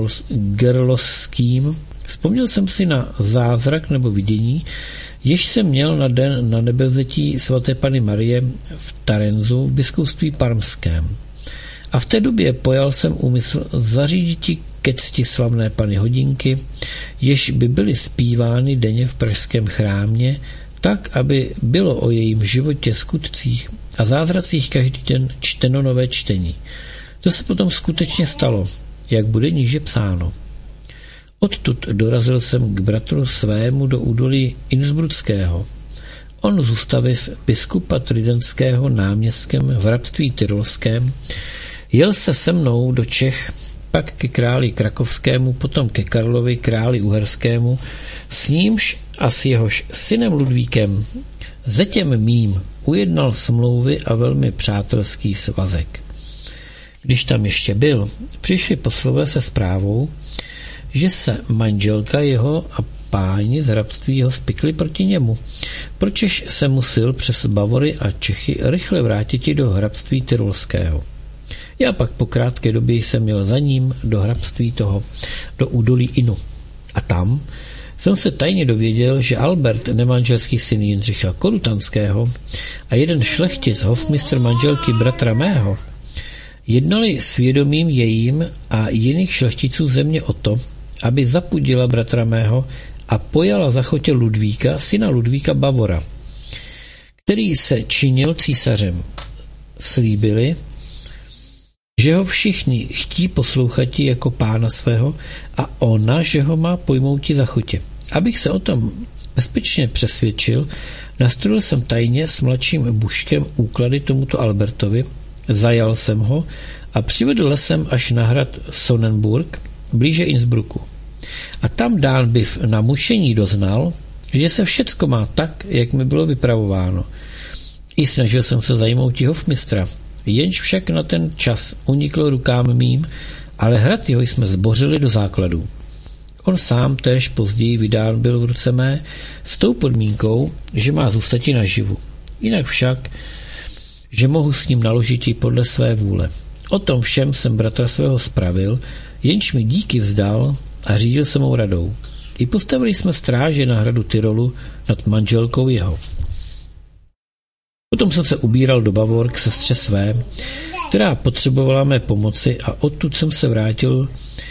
Gerloským. Vzpomněl jsem si na zázrak nebo vidění, jež jsem měl na den na nebevzetí svaté Panny Marie v Tarenzu v biskupství parmském. A v té době pojal jsem úmysl zaříditi ke cti slavné Panny hodinky, jež by byly zpívány denně v pražském chrámě, tak, aby bylo o jejím životě, skutcích a zázracích každý den čteno nové čtení. To se potom skutečně stalo, jak bude níže psáno. Odtud dorazil jsem k bratru svému do údolí Innsbruckého. On zůstaviv biskupa tridentského náměstkem v hrabství tyrolském, jel se se mnou do Čech, pak ke králi krakovskému, potom ke Karlovi králi uherskému, s nímž a s jehož synem Ludvíkem, zetěm mým, ujednal smlouvy a velmi přátelský svazek. Když tam ještě byl, přišli poslové se zprávou, že se manželka jeho a páni z hrabství ho spikli proti němu, pročež se musil přes Bavory a Čechy rychle vrátit do hrabství tyrolského. Já pak po krátké době jsem měl za ním do hrabství toho, do údolí Inu. A tam jsem se tajně dověděl, že Albert, nemanželský syn Jindřicha Korutanského a jeden šlechtic, hofmistr manželky bratra mého, jednali svědomím jejím a jiných šlechticů země o to, aby zapudila bratra mého a pojala za chotě Ludvíka, syna Ludvíka Bavora, který se činil císařem. Slíbili, že ho všichni chtí poslouchati jako pána svého a ona, že ho má pojmouti za chotě. Abych se o tom bezpečně přesvědčil, nastrojil jsem tajně s mladším Buškem úklady tomuto Albertovi, zajal jsem ho a přivedl lesem až na hrad Sonnenburg, blíže Innsbrucku. A tam dán byv na mučení doznal, že se všecko má tak, jak mi bylo vypravováno. I snažil jsem se zajmout hofmistra, jenž však na ten čas unikl rukám mým, ale hrad jeho jsme zbořili do základů. On sám též později vydán byl v ruce mé s tou podmínkou, že má zůstati naživu. Jinak však, že mohu s ním naložit i podle své vůle. O tom všem jsem bratra svého spravil, jenž mi díky vzdal a řídil se mou radou. I postavili jsme stráže na hradu Tyrolu nad manželkou jeho. Potom jsem se ubíral do Bavor k sestře své, která potřebovala mé pomoci a odtud jsem se vrátil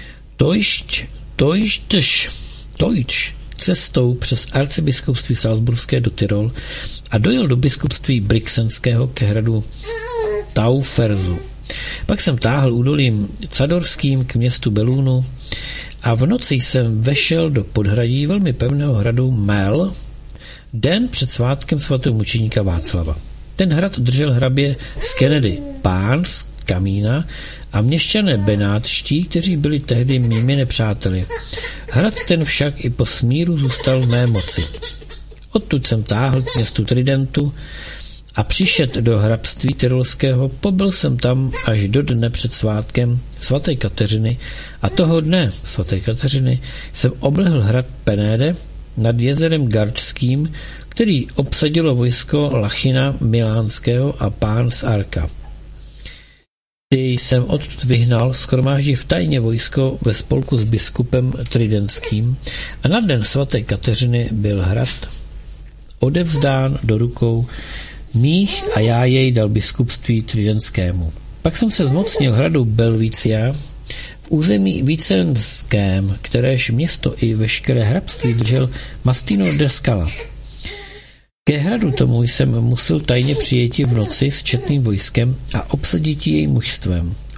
Tojč cestou přes arcibiskupství Salzburské do Tyrol a dojel do biskupství Brixenského ke hradu Tauferzu. Pak jsem táhl údolím Cadorským k městu Belunu a v noci jsem vešel do podhradí velmi pevného hradu Mel, den před svátkem svatého mučeníka Václava. Ten hrad držel hrabě z Kennedy, pán z Kamína a měšťané benátští, kteří byli tehdy mými nepřáteli. Hrad ten však i po smíru zůstal v mé moci. Odtud jsem táhl k městu Tridentu a přišet do hrabství tyrolského, pobyl jsem tam až do dne před svátkem svaté Kateřiny a toho dne svaté Kateřiny jsem oblehl hrad Penéde nad jezerem Gardským, který obsadilo vojsko Lachina Milánského a pán z Arka. Ty jsem odtud vyhnal, shromáždiv tajně vojsko ve spolku s biskupem Tridentským a na den svaté Kateřiny byl hrad odevzdán do rukou mých a já jej dal biskupství Tridentskému. Pak jsem se zmocnil hradu Belvicia v území Vícenském, kteréž město i veškeré hrabství držel Mastino de Scala. Ke hradu tomu jsem musel tajně přijeti v noci s četným vojskem a obsadit jej mužstvem.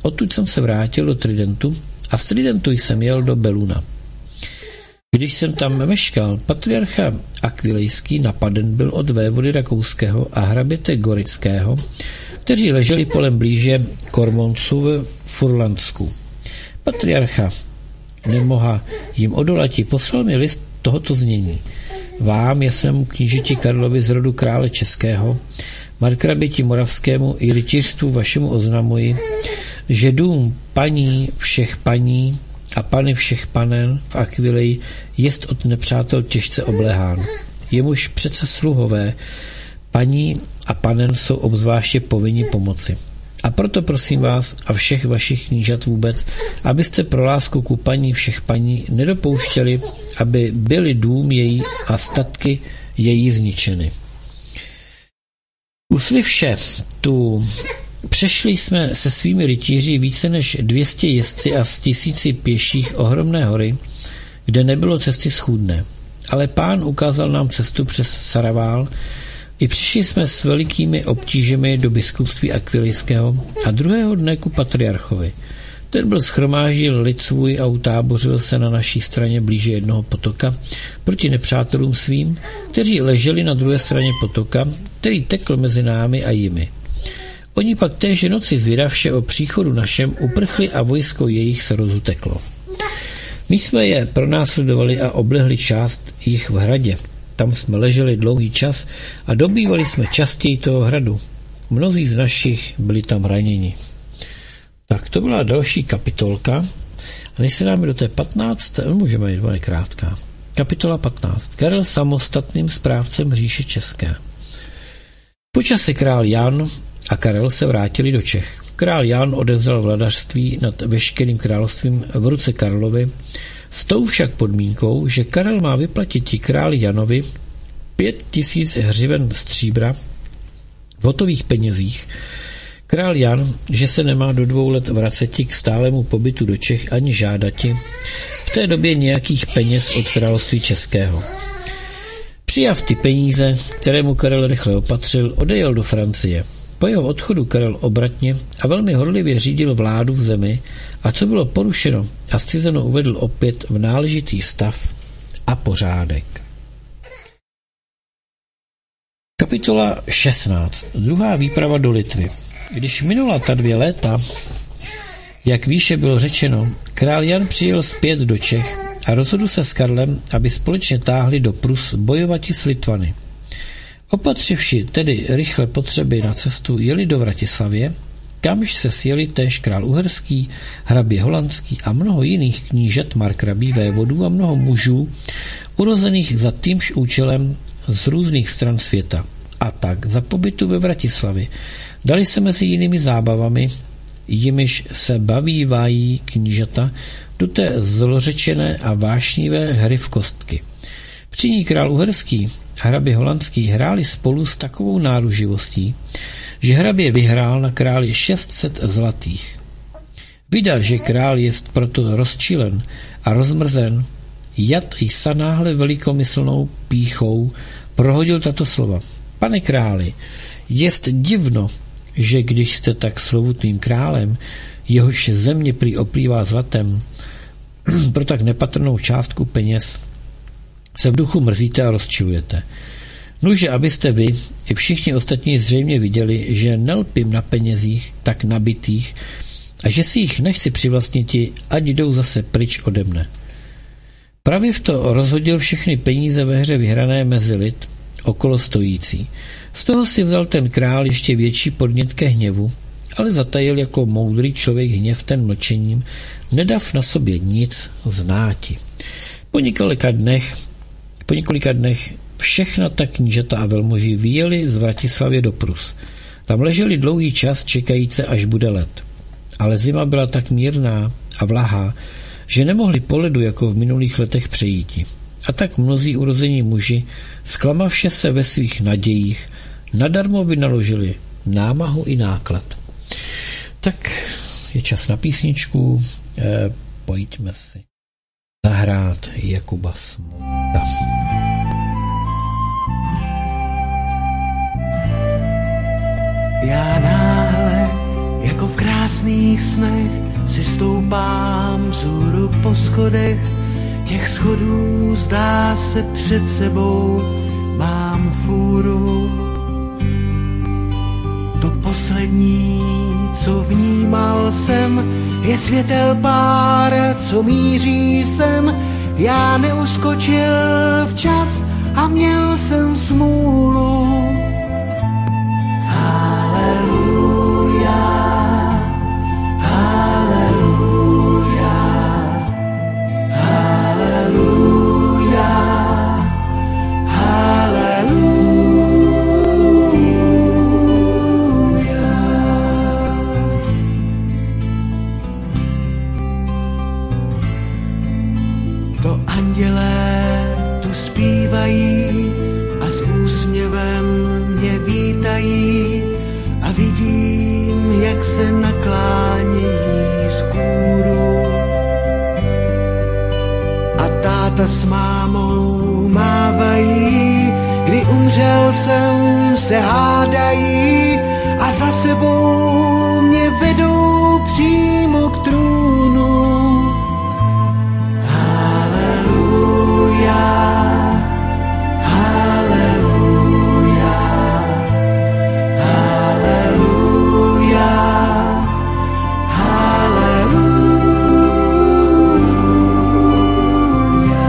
Odtud jsem se vrátil do Tridentu a z Tridentu jsem jel do Beluna. Když jsem tam meškal, patriarcha Akvilejský napaden byl od vévody Rakouského a hraběte Gorického, kteří leželi polem blíže Kormoncu v Furlandsku. Patriarcha nemoha jim odolati, poslal mi list tohoto znění. Vám, jasnému knížeti Karlovi z rodu krále českého, markraběti moravskému i rytířstvu vašemu oznamuji, že dům paní všech paní a pany všech panen v Akvileji jest od nepřátel těžce obléhán. Jemuž přece sluhové paní a panen jsou obzvláště povinni pomoci. A proto prosím vás a všech vašich knížat vůbec, abyste pro lásku ku paní všech paní nedopouštěli, aby byly dům její a statky její zničeny. Uslivše tu přešli jsme se svými rytíři více než 200 jezdci a z 1000 pěších ohromné hory, kde nebylo cesty schůdné. Ale Pán ukázal nám cestu přes Saravál i přišli jsme s velikými obtížemi do biskupství Akvilejského a druhého dne ku patriarchovi. Ten byl shromáždil lid svůj a utábořil se na naší straně blíže jednoho potoka proti nepřátelům svým, kteří leželi na druhé straně potoka, který tekl mezi námi a jimi. Oni pak téže noci zvědavše o příchodu našem uprchli a vojsko jejich se rozuteklo. My jsme je pronásledovali a oblehli část jich v hradě. Tam jsme leželi dlouhý čas a dobývali jsme častěji toho hradu. Mnozí z našich byli tam raněni. Tak to byla další kapitolka. A než se dáme do té 15. můžeme jít, velmi krátká. Kapitola 15. Karel samostatným správcem říše české. Po čase král Jan a Karel se vrátili do Čech. Král Jan odevzal vladařství nad veškerým královstvím v ruce Karlovi, s tou však podmínkou, že Karel má vyplatit králi Janovi 5000 hřiven stříbra v hotových penězích. Král Jan, že se nemá do 2 let vraceti k stálému pobytu do Čech ani žádati v té době nějakých peněz od království českého. Přijav ty peníze, které mu Karel rychle opatřil, odejel do Francie. Po jeho odchodu Karel obratně a velmi horlivě řídil vládu v zemi a co bylo porušeno a zcizeno uvedl opět v náležitý stav a pořádek. Kapitola 16. Druhá výprava do Litvy. Když minula ta 2 léta, jak výše bylo řečeno, král Jan přijel zpět do Čech a rozhodl se s Karlem, aby společně táhli do Prus bojovati s Litvany. Opatřivši tedy rychle potřeby na cestu, jeli do Vratislavě, kamž se sjeli též král Uherský, hrabě Holandský a mnoho jiných knížat markrabí vévodů a mnoho mužů, urozených za týmž účelem z různých stran světa. A tak za pobytu ve Vratislavi dali se mezi jinými zábavami, jimiž se bavívají knížata, do té zlořečené a vášnivé hry v kostky. Při ní král Uherský a hrabě Holandský hráli spolu s takovou náruživostí, že hrabě vyhrál na králi 600 zlatých. Vida, že král jest proto rozčilen a rozmrzen, jad i sa náhle velikomyslnou pýchou prohodil tato slova. Pane králi, jest divno, že když jste tak slovutným králem, jehož země prý oplývá zlatem, pro tak nepatrnou částku peněz se v duchu mrzíte a rozčilujete. Nuže, abyste vy i všichni ostatní zřejmě viděli, že nelpím na penězích tak nabitých a že si jich nechci přivlastniti, ať jdou zase pryč ode mne. Praviv to rozhodil všechny peníze ve hře vyhrané mezi lid okolo stojící. Z toho si vzal ten král ještě větší podnět ke hněvu, ale zatajil jako moudrý člověk hněv ten mlčením, nedav na sobě nic znáti. Po několika dnech všechna ta knížata a velmoži vyjeli z Vratislavě do Prus. Tam leželi dlouhý čas čekajíce, až bude led. Ale zima byla tak mírná a vlahá, že nemohli po ledu jako v minulých letech přejíti. A tak mnozí urození muži, zklamavše se ve svých nadějích, nadarmo vynaložili námahu i náklad. Tak je čas na písničku, pojďme si zahrát Jakuba Smolka. Já náhle jako Jako v krásných snech si stoupám vzhůru po schodech, těch schodů zdá se před sebou mám fůru. To poslední, co vnímal jsem, je světel pár, co míří sem. Já neuskočil včas a měl jsem smůlu. Haleluja, haleluja, haleluja, haleluja. To andělé tu zpívají a s úsměvem mě vítají a vidím, jak se naklánějí z kůru. A táta s mámou mávají, kdy umřel jsem, se hádají a za sebou mě vedou přímo k trůnu. Haleluja, haleluja, haleluja, haleluja.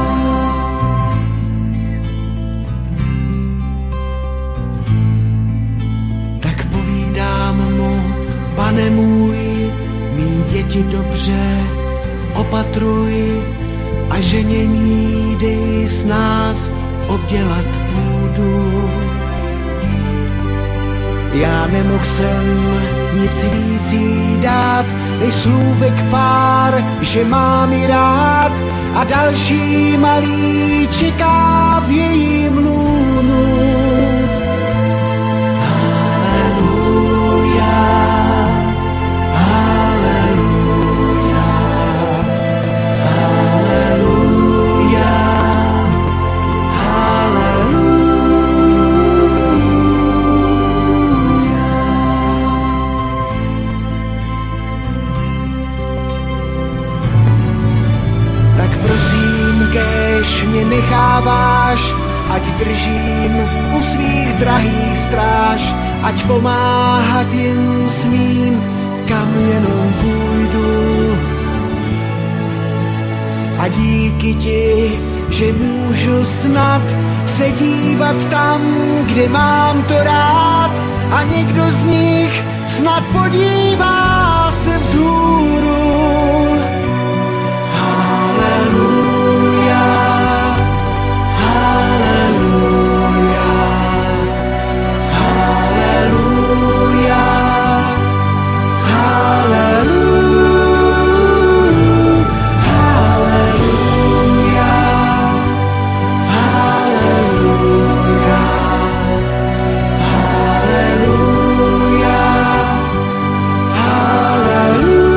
Tak povídám mu, Pane můj, mý děti dobře opatruj, a ženění dej s nás obdělat půdu. Já nemohl jsem nic víc jí dát, než slůvek pár, že mám ji rád a další malý čeká v jejím lůnu. Haleluja, haleluja, haleluja, haleluja. Tak prosím, kéž mě necháváš, ať držím u svých drahých stráž, ať pomáhat jim smím, kam jenom půjdu. A díky ti, že můžu snad se dívat tam, kde mám to rád, a někdo z nich snad podívá se vzhůru. Haleluja, haleluja, haleluja, haleluja, haleluja, haleluja, haleluja, haleluja.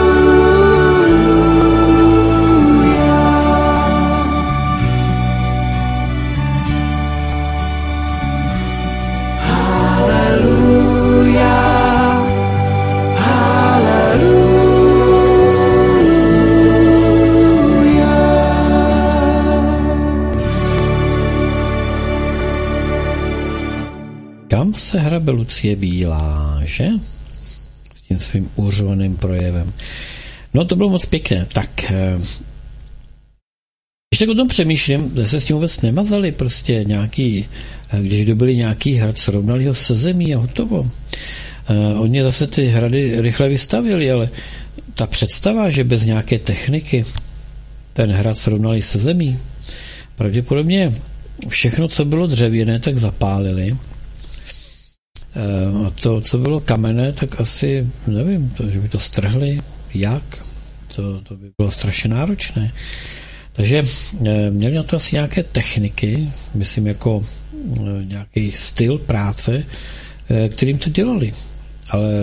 Kam se hrabe Lucie Bílá, že? S tím svým úřovaným projevem. No to bylo moc pěkné. Tak, když tak o tom přemýšlím, se s tím vůbec nemazali prostě nějaký, když dobili nějaký hrad, srovnali ho se zemí a hotovo. Oni zase ty hrady rychle vystavili, ale ta představa, že bez nějaké techniky ten hrad srovnali se zemí, pravděpodobně všechno, co bylo dřevěné, tak zapálili. A to, co bylo kamenné, tak asi, nevím, že by to strhli, jak, to by bylo strašně náročné. Takže měli na to asi nějaké techniky, myslím jako nějaký styl práce, kterým to dělali. Ale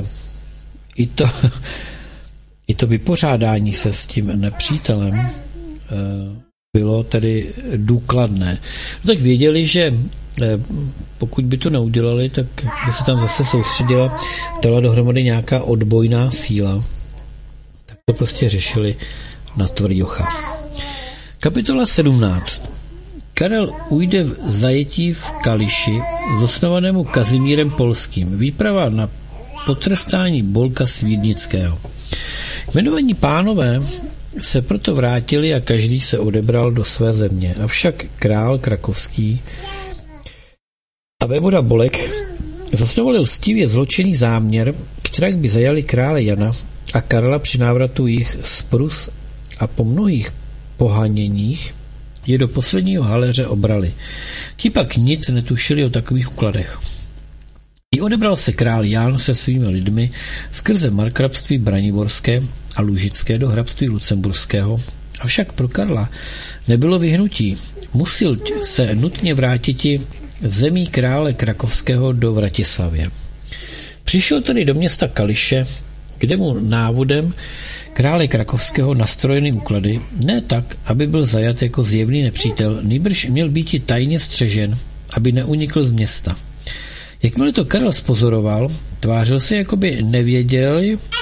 i to vypořádání se s tím nepřítelem bylo tedy důkladné. No tak věděli, že pokud by to neudělali, tak by se tam zase soustředila, dala dohromady nějaká odbojná síla. Tak to prostě řešili na tvrďocha. Kapitola 17. Karel ujde v zajetí v Kališi zosnovanému Kazimírem Polským. Výprava na potrestání Bolka Svídnického. Jmenovaní pánové se proto vrátili a každý se odebral do své země. Avšak král krakovský a vévoda Bolek zasnovali lstivě zločinný záměr, kterak by zajali krále Jana a Karla při návratu jich z Prus a po mnohých pohaněních je do posledního haléře obrali. Ti pak nic netušili o takových ukladech. I odebral se král Jan se svými lidmi skrze markrabství Braniborské a Lužické do hrabství Lucemburského, avšak pro Karla nebylo vyhnutí. Musel se nutně vrátit zemí krále Krakovského do Vratislavě. Přišel tedy do města Kališe, kde mu návodem krále Krakovského nastrojený úklady, ne tak, aby byl zajat jako zjevný nepřítel, nýbrž měl být i tajně střežen, aby neunikl z města. Jakmile to Karel spozoroval, tvářil se, jako by nevěděl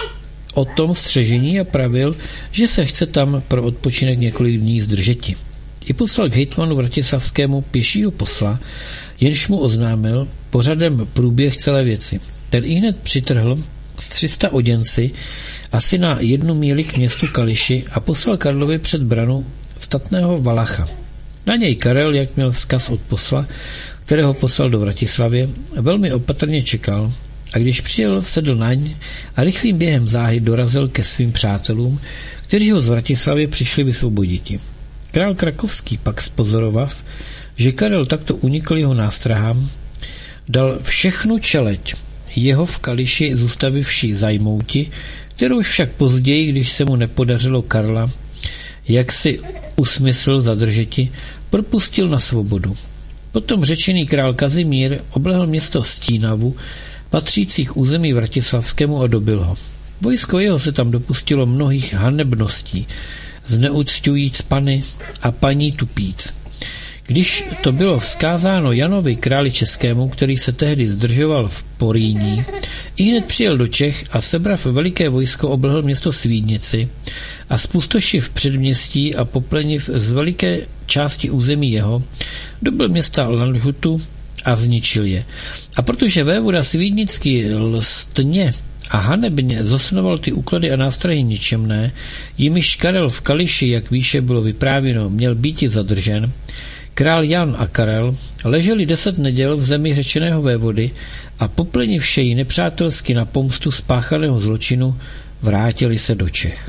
o tom střežení a pravil, že se chce tam pro odpočinek několik dní zdržeti. I poslal k hejtmanu Vratislavskému pěšího posla, jenž mu oznámil pořadem průběh celé věci. Ten ihned přitrhl z 300 oděnci asi na 1 míli k městu Kališi a poslal Karlovi před branu statného Valacha. Na něj Karel, jak měl vzkaz od posla, kterého poslal do Vratislavě, velmi opatrně čekal a když přijel, vsedl naň a rychlým během záhy dorazil ke svým přátelům, kteří ho z Vratislavě přišli vysvoboditi. Král Krakovský pak spozorovav, že Karel takto unikl jeho nástrahám, dal všechnu čeleť jeho v Kališi zůstavivší zajmouti, kterou už však později, když se mu nepodařilo Karla, jak si usmysl zadržeti, propustil na svobodu. Potom řečený král Kazimír oblehl město Stínavu, patřící k území Vratislavskému, a dobil ho. Vojsko jeho se tam dopustilo mnohých hanebností, zneucťujíc pany a paní tupíc. Když to bylo vzkázáno Janovi králi českému, který se tehdy zdržoval v Poríní, ihned přijel do Čech a sebrav veliké vojsko oblehl město Svídnici a spustošiv předměstí a popleniv z veliké části území jeho, dobil města Landhutu a zničil je. A protože vévoda Svídnický lstně a hanebně zosnoval ty úklady a nástrahy ničemné, jimiž Karel v Kališi, jak výše bylo vyprávěno, měl býti zadržen, král Jan a Karel leželi 10 neděl v zemi řečeného vévody a poplenivše jí nepřátelsky na pomstu spáchaného zločinu vrátili se do Čech.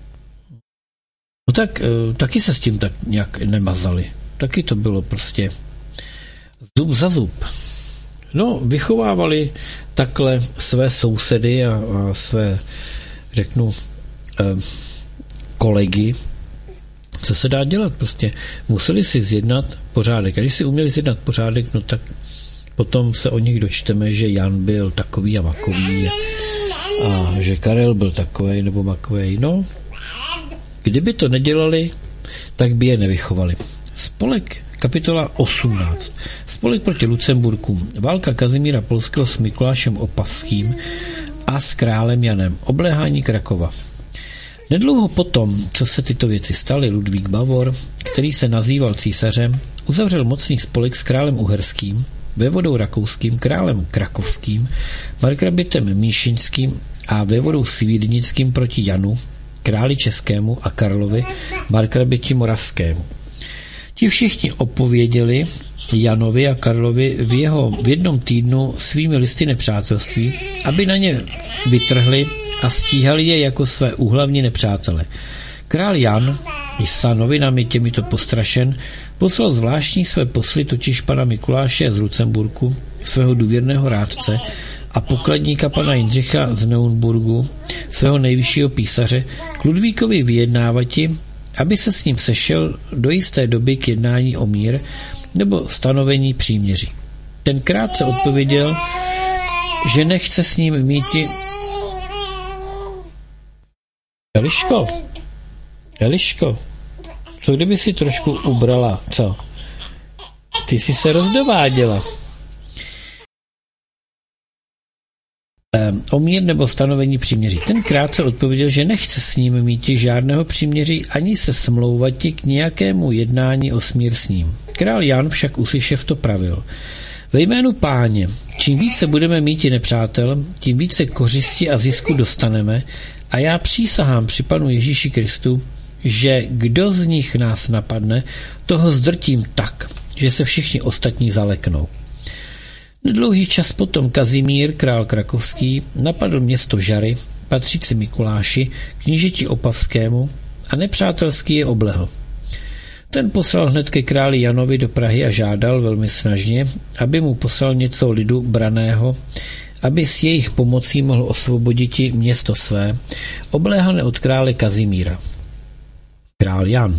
No tak taky se s tím tak nějak nemazali. Taky to bylo prostě zub za zub. No, vychovávali takhle své sousedy a své, řeknu, kolegy. Co se dá dělat? Prostě museli si zjednat pořádek. A když si uměli zjednat pořádek, no tak potom se o nich dočteme, že Jan byl takový a makový a že Karel byl takovej nebo makovej. No, kdyby to nedělali, tak by je nevychovali. Spolek, kapitola 18. Spolek proti Lucemburkům. Válka Kazimíra Polského s Mikulášem Opavským a s králem Janem. Obléhání Krakova. Nedlouho potom, co se tyto věci staly, Ludvík Bavor, který se nazýval císařem, uzavřel mocný spolek s králem Uherským, vévodou Rakouským, králem Krakovským, markrabitem Míšiňským a vévodou Svídnickým proti Janu, králi Českému a Karlovi, markrabiti Moravskému. Ti všichni opověděli Janovi a Karlovi v jednom týdnu svými listy nepřátelství, aby na ně vytrhli a stíhali je jako své úhlavní nepřátele. Král Jan, sa novinami těmito postrašen, poslal zvláštní své posly, totiž pana Mikuláše z Lucemburku, svého důvěrného rádce, a pokladníka pana Jindřicha z Neunburgu, svého nejvyššího písaře, k Ludvíkovi vyjednávati, aby se s ním sešel do jisté doby k jednání o mír nebo stanovení příměří. Ten krátce odpověděl, že nechce s ním míti. Eliško, co kdyby si trošku ubrala, co? ty jsi se rozdováděla. O mír nebo stanovení příměří. Ten krátce odpověděl, že nechce s ním mít žádného příměří ani se smlouvati k nějakému jednání o smír s ním. Král Jan však uslyšev to pravil. Ve jménu Páně, čím více budeme mít nepřátel, tím více kořisti a zisku dostaneme a já přísahám při Panu Ježíši Kristu, že kdo z nich nás napadne, toho zdrtím tak, že se všichni ostatní zaleknou. Nedlouhý čas potom Kazimír, král krakovský, napadl město Žary, patřící Mikuláši, knížeti Opavskému a nepřátelsky je oblehl. Ten poslal hned ke králi Janovi do Prahy a žádal velmi snažně, aby mu poslal něco lidu braného, aby s jejich pomocí mohl osvobodit město své, obléhané od krále Kazimíra. Král Jan,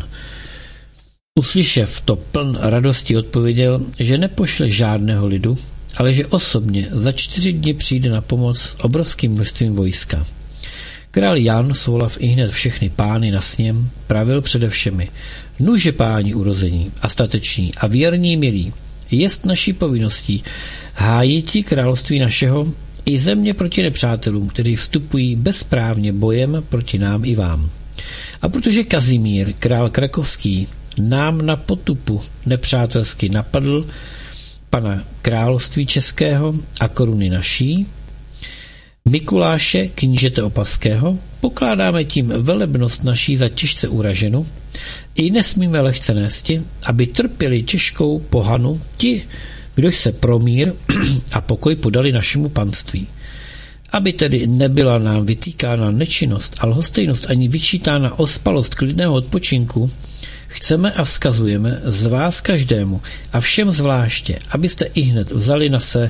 uslyšev to pln radosti, odpověděl, že nepošle žádného lidu, ale že osobně za 4 dny přijde na pomoc s obrovským množstvím vojska. Král Jan, svolav ihned všechny pány na sněm, pravil přede všemi: Nuže páni urození a stateční a věrní milí, jest naší povinností hájiti království našeho i země proti nepřátelům, kteří vstupují bezprávně bojem proti nám i vám. A protože Kazimír, král krakovský, nám na potupu nepřátelsky napadl pana království českého a koruny naší, Mikuláše, knížete Opavského, pokládáme tím velebnost naší za těžce uraženu i nesmíme lehce nésti, aby trpěli těžkou pohanu ti, kdož se pro mír a pokoj podali našemu panství. Aby tedy nebyla nám vytýkána nečinnost a lhostejnost ani vyčítána ospalost klidného odpočinku, chceme a vzkazujeme z vás každému a všem zvláště, abyste ihned vzali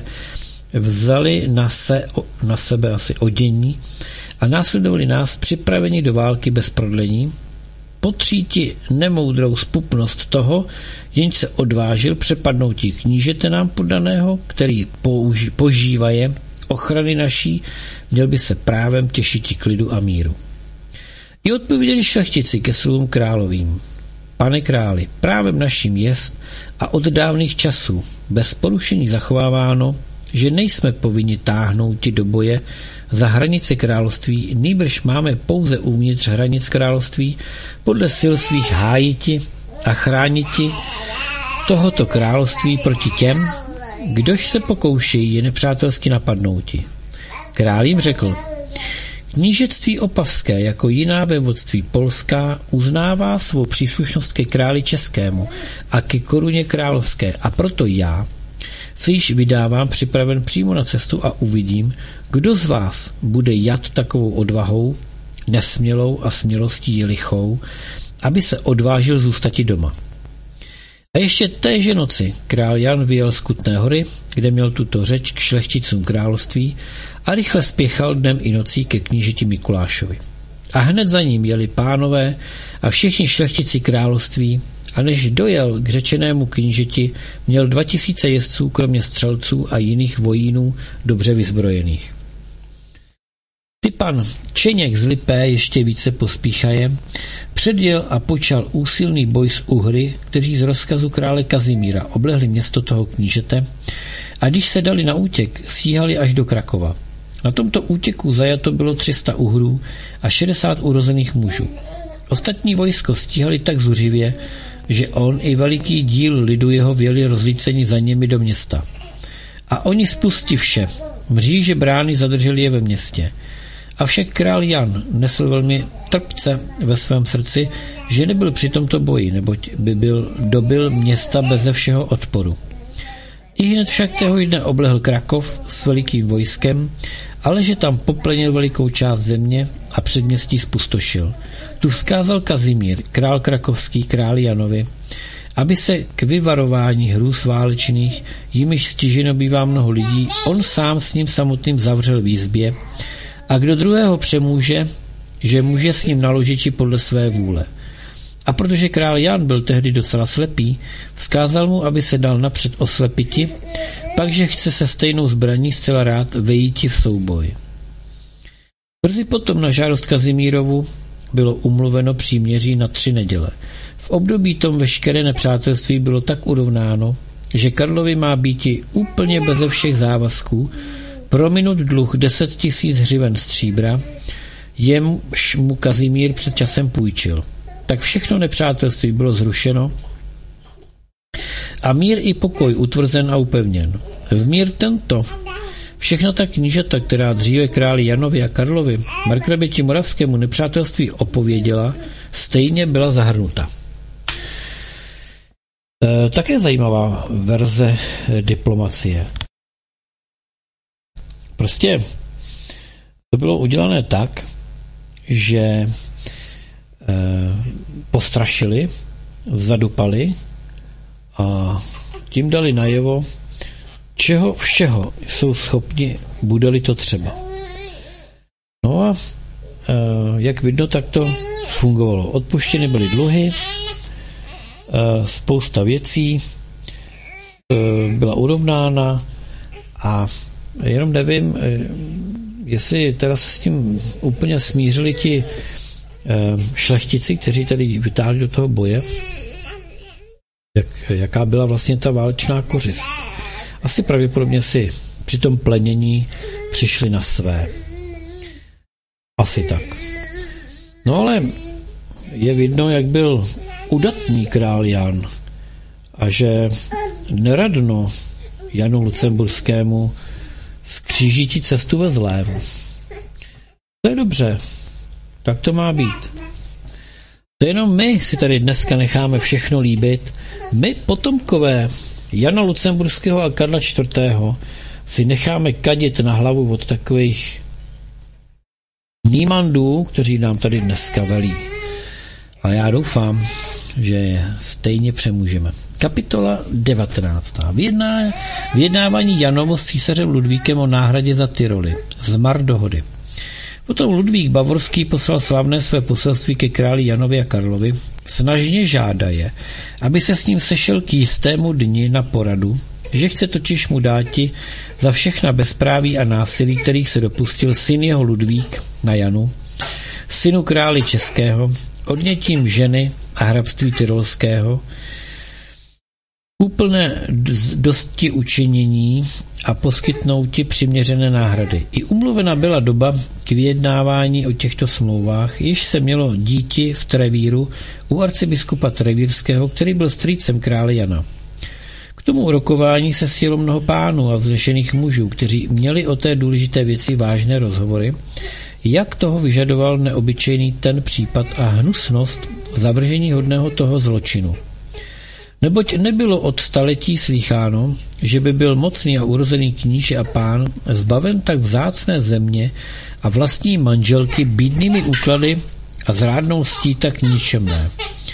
na sebe asi odění a následovali nás připraveni do války bez prodlení, potříti nemoudrou zpupnost toho, jenž se odvážil přepadnout knížete nám podaného, který požívaje ochrany naší, měl by se právem těšit klidu a míru. I odpověděli šlechtici ke slovům královým: Pane králi, právem naším jest a od dávných časů bez porušení zachováváno, že nejsme povinni táhnout do boje za hranice království, nýbrž máme pouze uvnitř hranic království podle sil svých hájiti a chrániti tohoto království proti těm, kdož se pokoušejí je nepřátelsky napadnouti. Král jim řekl: Knížectví Opavské jako jiná vévodství polská uznává svou příslušnost ke králi českému a ke koruně královské a proto já se již vydávám připraven přímo na cestu a uvidím, kdo z vás bude jat takovou odvahou, nesmělou a smělostí lichou, aby se odvážil zůstati doma. A ještě téže noci král Jan vyjel z Kutné Hory, kde měl tuto řeč k šlechticům království a rychle spěchal dnem i nocí ke knížeti Mikulášovi. A hned za ním jeli pánové a všichni šlechtici království a než dojel k řečenému knížeti, měl 2000 jezdců kromě střelců a jiných vojínů dobře vyzbrojených. Typan Čeněk z Lipé ještě více pospíchaje, předjel a počal úsilný boj s Uhry, kteří z rozkazu krále Kazimíra oblehli město toho knížete a když se dali na útěk, stíhali až do Krakova. Na tomto útěku zajato bylo 300 Uhrů a 60 urozených mužů. Ostatní vojsko stíhali tak zuřivě, že on i veliký díl lidu jeho věli rozlíceni za nimi do města. A oni spusti vše, mříže brány zadrželi je ve městě. Avšak král Jan nesl velmi trpce ve svém srdci, že nebyl při tomto boji, neboť by dobil města beze všeho odporu. Ihned však tého dne oblehl Krakov s velikým vojskem, ale že tam poplenil velikou část země a předměstí spustošil. Tu vzkázal Kazimír, král krakovský, králi Janovi, aby se k vyvarování hrůz válečných, jimiž stiženo bývá mnoho lidí, on sám s ním samotným zavřel v jizbě a kdo druhého přemůže, že může s ním naložit podle své vůle. A protože král Jan byl tehdy docela slepý, vzkázal mu, aby se dal napřed oslepiti, pakže chce se stejnou zbraní zcela rád vejíti v souboj. Brzy potom na žádost Kazimírovu bylo umluveno příměří na 3 neděle. V období tom veškeré nepřátelství bylo tak urovnáno, že Karlovi má býti úplně beze všech závazků prominut dluh 10 000 hřiven stříbra, jemž mu Kazimír před časem půjčil. Tak všechno nepřátelství bylo zrušeno a mír i pokoj utvrzen a upevněn. V mír tento všechno ta knížata, která dříve králi Janovi a Karlovi markraběti moravskému nepřátelství opověděla, stejně byla zahrnuta. Také zajímavá verze diplomacie. Prostě to bylo udělané tak, že postrašili, zadupali a tím dali najevo, čeho všeho jsou schopni, bude-li to třeba. No a jak vidno, tak to fungovalo. Odpuštěny byly dluhy, spousta věcí byla urovnána a jenom nevím, jestli teda se s tím úplně smířili ti šlechtici, kteří tady vytáhli do toho boje, jaká byla vlastně ta válečná kořist. Asi pravděpodobně si při tom plenění přišli na své. Asi tak. No ale je vidno, jak byl udatný král Jan a že neradno Janu Lucemburskému skříží ti cestu ve zlém. To je dobře. Tak to má být. To jenom my si tady dneska necháme všechno líbit. My potomkové Jana Lucemburského a Karla IV. Si necháme kadit na hlavu od takových nímandů, kteří nám tady dneska velí. A já doufám, že je stejně přemůžeme. Kapitola 19. Vyjednávání Janovo s císařem Ludvíkem o náhradě za Tyroly. Zmar dohody. Potom Ludvík Bavorský poslal slavné své poselství ke králi Janovi a Karlovi. Snažně žádaje, aby se s ním sešel k jistému dni na poradu, že chce totiž mu dáti za všechna bezpráví a násilí, kterých se dopustil syn jeho Ludvík na Janu, synu králi českého, odnětím ženy a hrabství tyrolského, úplné dosti učinění a poskytnout ti přiměřené náhrady. I umluvena byla doba k vyjednávání o těchto smlouvách, již se mělo díti v Trevíru u arcibiskupa Trevírského, který byl strýcem krále Jana. K tomu rokování se sjelo mnoho pánů a vznešených mužů, kteří měli o té důležité věci vážné rozhovory, jak toho vyžadoval neobyčejný ten případ a hnusnost zavržení hodného toho zločinu. Neboť nebylo od staletí slýcháno, že by byl mocný a urozený kníže a pán zbaven tak vzácné země a vlastní manželky bídnými úklady a zrádnou ctí tak ničemné.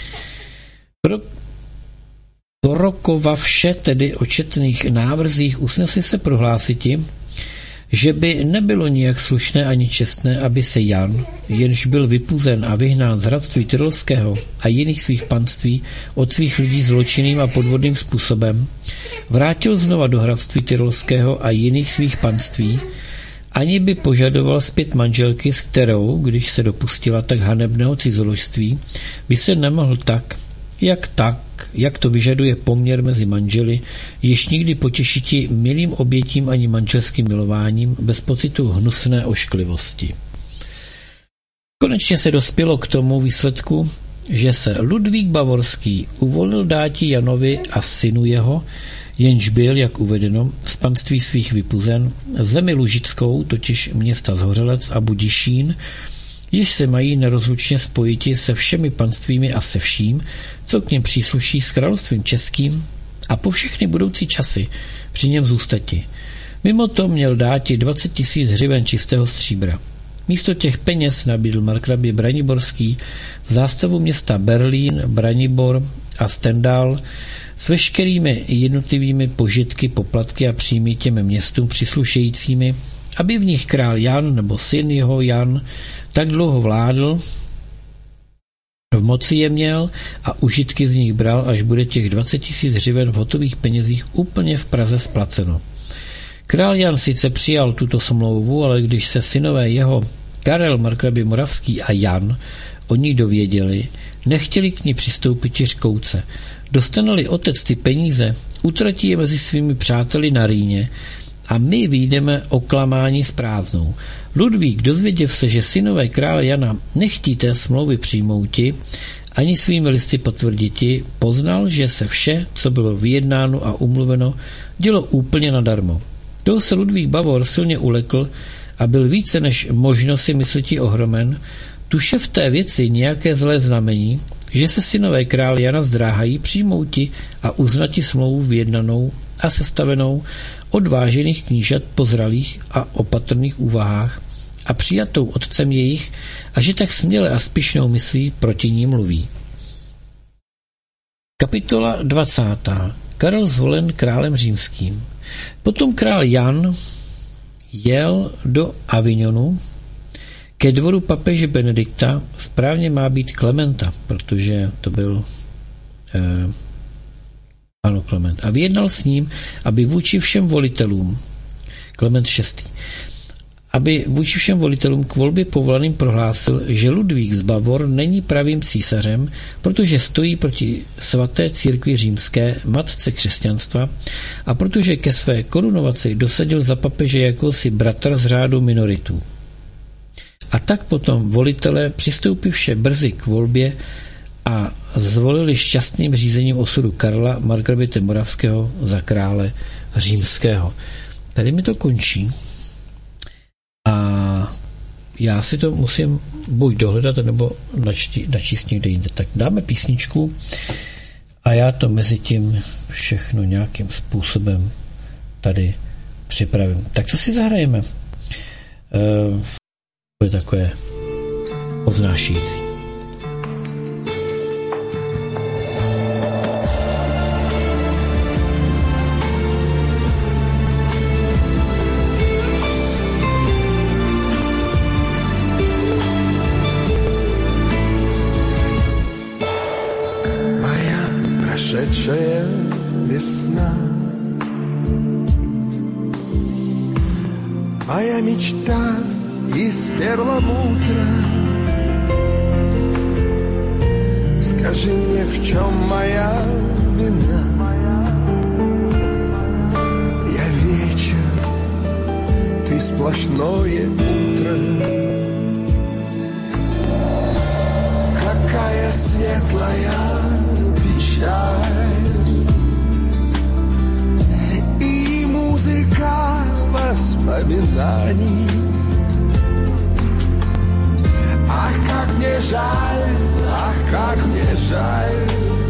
Porokovavše tedy o četných návrzích usnesli se prohlásiti, že by nebylo nijak slušné ani čestné, aby se Jan, jenž byl vypuzen a vyhnán z hrabství tyrolského a jiných svých panství od svých lidí zločinným a podvodným způsobem, vrátil znova do hrabství tyrolského a jiných svých panství, ani by požadoval zpět manželky, s kterou, když se dopustila tak hanebného cizoložství, by se nemohl tak, jak to vyžaduje poměr mezi manželi, již nikdy potěšiti milým obětím ani manželským milováním bez pocitu hnusné ošklivosti. Konečně se dospělo k tomu výsledku, že se Ludvík Bavorský uvolil dáti Janovi a synu jeho, jenž byl, jak uvedeno, z panství svých vypuzen, zemi lužickou, totiž města Zhořelec a Budišín, již se mají nerozlučně spojiti se všemi panstvími a se vším, co k něm přísluší s královstvím českým a po všechny budoucí časy při něm zůstati. Mimo to měl dáti 20 000 hřiven čistého stříbra. Místo těch peněz nabídl markrabě Braniborský zástavu města Berlín, Branibor a Stendal s veškerými jednotlivými požitky, poplatky a příjmy těm městům příslušejícími, aby v nich král Jan nebo syn jeho Jan tak dlouho vládl, v moci je měl a užitky z nich bral, až bude těch 20 000 hřiven v hotových penězích úplně v Praze splaceno. Král Jan sice přijal tuto smlouvu, ale když se synové jeho Karel markrabě Moravský a Jan o ní dověděli, nechtěli k ní přistoupit řkouce. Dostane-li otec ty peníze, utratí je mezi svými přáteli na Rýně a my vyjdeme oklamáni s prázdnou. Ludvík, dozvěděv se, že synové krále Jana nechtí té smlouvy přijmouti, ani svými listy potvrditi, poznal, že se vše, co bylo vyjednáno a umluveno, dělo úplně nadarmo. Toho se Ludvík Bavor silně ulekl a byl více než možno si myslití ohromen, tuše v té věci nějaké zlé znamení, že se synové krále Jana zdráhají přijmouti a uznati smlouvu vyjednanou a sestavenou od vážených knížat po zralých a opatrných úvahách a přijatou otcem jejich a že tak směle a spíšnou myslí proti ní mluví. Kapitola 20. Karel zvolen králem římským. Potom král Jan jel do Avignonu ke dvoru papeže Benedikta, správně má být Klementa, protože to byl Klement. A vyjednal s ním, aby vůči všem volitelům, Klement VI., aby vůči všem volitelům k volbě povolaným prohlásil, že Ludvík z Bavor není pravým císařem, protože stojí proti svaté církvi římské, matce křesťanstva, a protože ke své korunovaci dosadil za papeže jakousi bratra z řádu minoritů. A tak potom volitelé přistoupivše brzy k volbě a zvolili šťastným řízením osudu Karla Margrabity Moravského za krále římského. Tady mi to končí a já si to musím buď dohledat, nebo načíst někde jinde. Tak dáme písničku a já to mezi tím všechno nějakým způsobem tady připravím. Tak co si zahrajeme? To je takové povznášející. Моя прошедшая весна, моя мечта из перламутра. Скажи мне, в чем моя вина? Я вечер, ты сплошное утро. Какая светлая печаль и музыка воспоминаний. Ах, как мне жаль, ах, как мне жаль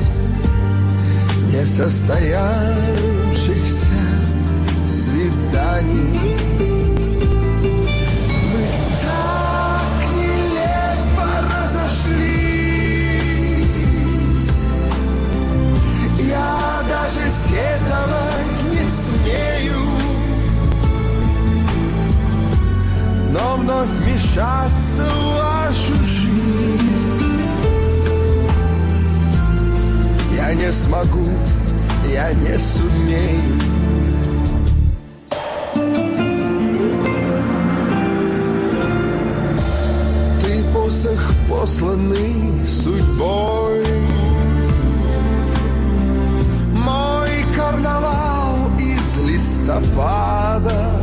несостоявшихся свиданий. Мы так нелепо разошлись, я даже сетовать не смею, но вновь вмешаться в вашу жизнь я не смогу, я не сумею. Ты посох, посланный судьбой, мой карнавал из листопада,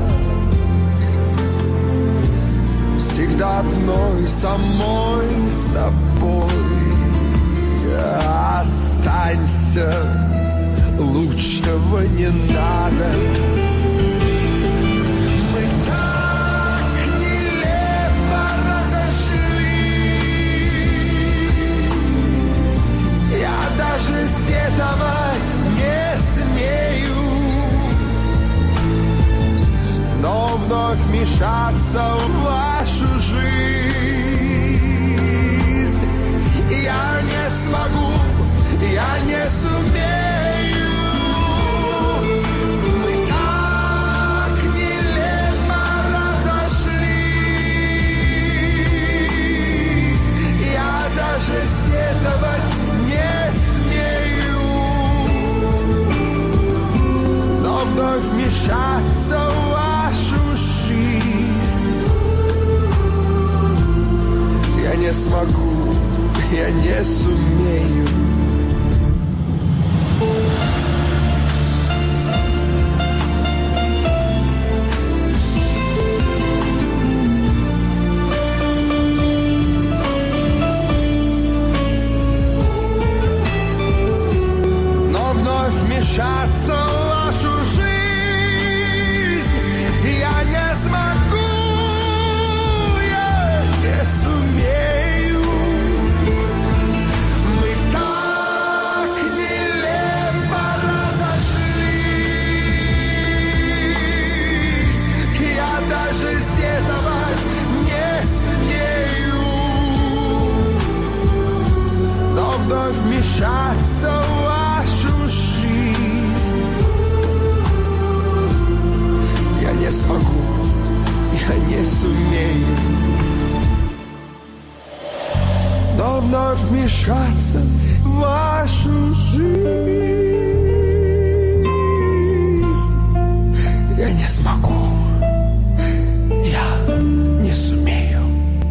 всегда одной самой собой. Останься, лучшего не надо. Мы так нелепо разошлись, я даже сетовать не смею, но вновь вмешаться в вашу жизнь я не смогу, я не сумею. Мы так нелепо разошлись, я даже сетовать не смею, но вновь вмешаться в вашу жизнь я не смогу, я не сумею. сумею. Но вновь вмешаться в вашу жизнь я не смогу, я не сумею.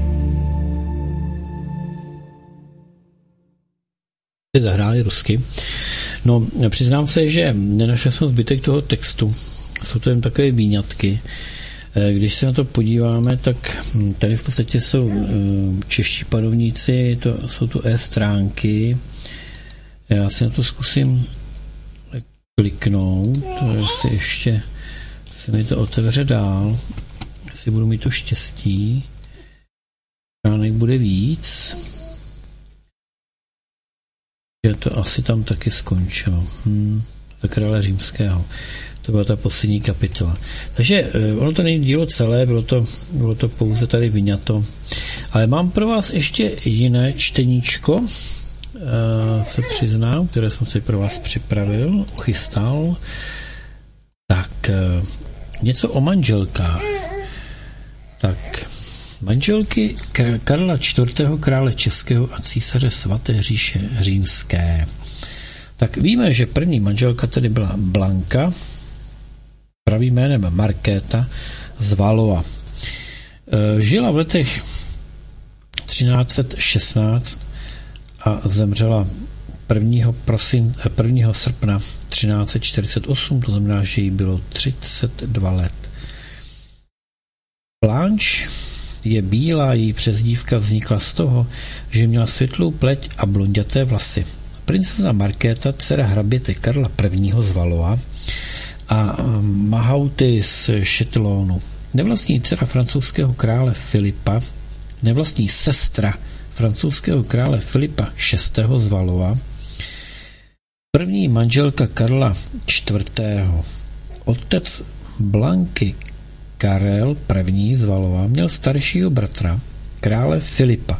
Zahráli rusky. No, přiznám se, že nenašel jsem zbytek toho textu. Jsou to jen takové výňatky. Když se na to podíváme, tak tady v podstatě jsou čeští panovníci, jsou tu stránky. Já si na to zkusím kliknout, jestli ještě se mi to otevře dál, jestli budu mít to štěstí. Stránek bude víc. Že to asi tam taky skončilo. Za krále římského. To byla ta poslední kapitola. Takže ono to není dílo celé, bylo to pouze tady vyňato. Ale mám pro vás ještě jiné čteníčko, se přiznám, které jsem si pro vás připravil, uchystal. Tak, něco o manželkách. Tak, manželky Karla IV. Krále českého a císaře svaté říše římské. Tak víme, že první manželka tedy byla Blanka, pravým jménem Markéta z Valois. Žila v letech 1316 a zemřela 1. srpna 1348, to znamená, že jí bylo 32 let. Blanche je bílá, její přezdívka vznikla z toho, že měla světlou pleť a blonděté vlasy. Princezna Markéta, dcera hraběte Karla I. z Valois a Mahauty z Chatillonu. Nevlastní dcera francouzského krále Filipa, nevlastní sestra francouzského krále Filipa VI. Z Valois, první manželka Karla IV. Otec Blanky Karel I. z Valois měl staršího bratra krále Filipa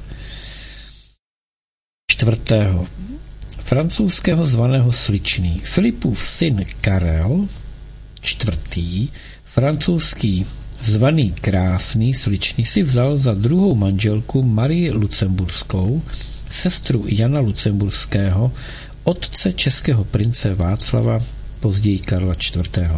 IV. Francouzského zvaného Sličný. Filipův syn Karel IV. Francouzský zvaný Krásný Sličný si vzal za druhou manželku Marii Lucemburskou, sestru Jana Lucemburského, otce českého prince Václava, později Karla IV.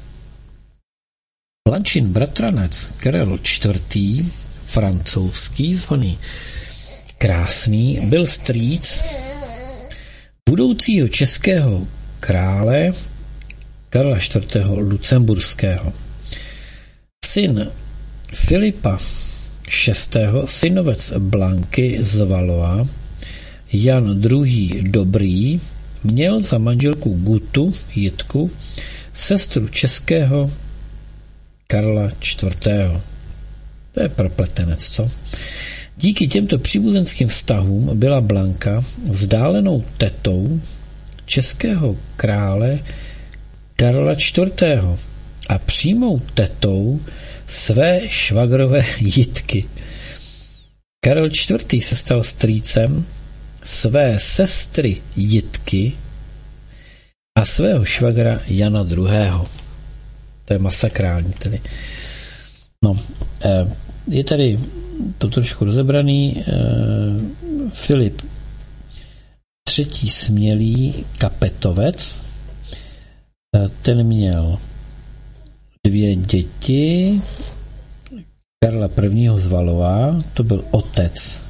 Blančin bratranec Karel IV. Francouzský zvaný Krásný byl strýc budoucího českého krále Karla IV. Lucemburského. Syn Filipa VI. Synovec Blanky z Valois, Jan II. Dobrý, měl za manželku Gutu, Jitku, sestru českého Karla IV. To je propletenec, co? Díky těmto příbuzenským vztahům byla Blanka vzdálenou tetou českého krále Karla IV. A přímou tetou své švagrové Jitky. Karel IV. Se stal strýcem své sestry Jitky a svého švagra Jana II. To je masakrální tedy. No, je tady to trošku rozebraný. Filip III. Smělý Kapetovec, ten měl 2 děti. Karla I. z Valois, to byl otec.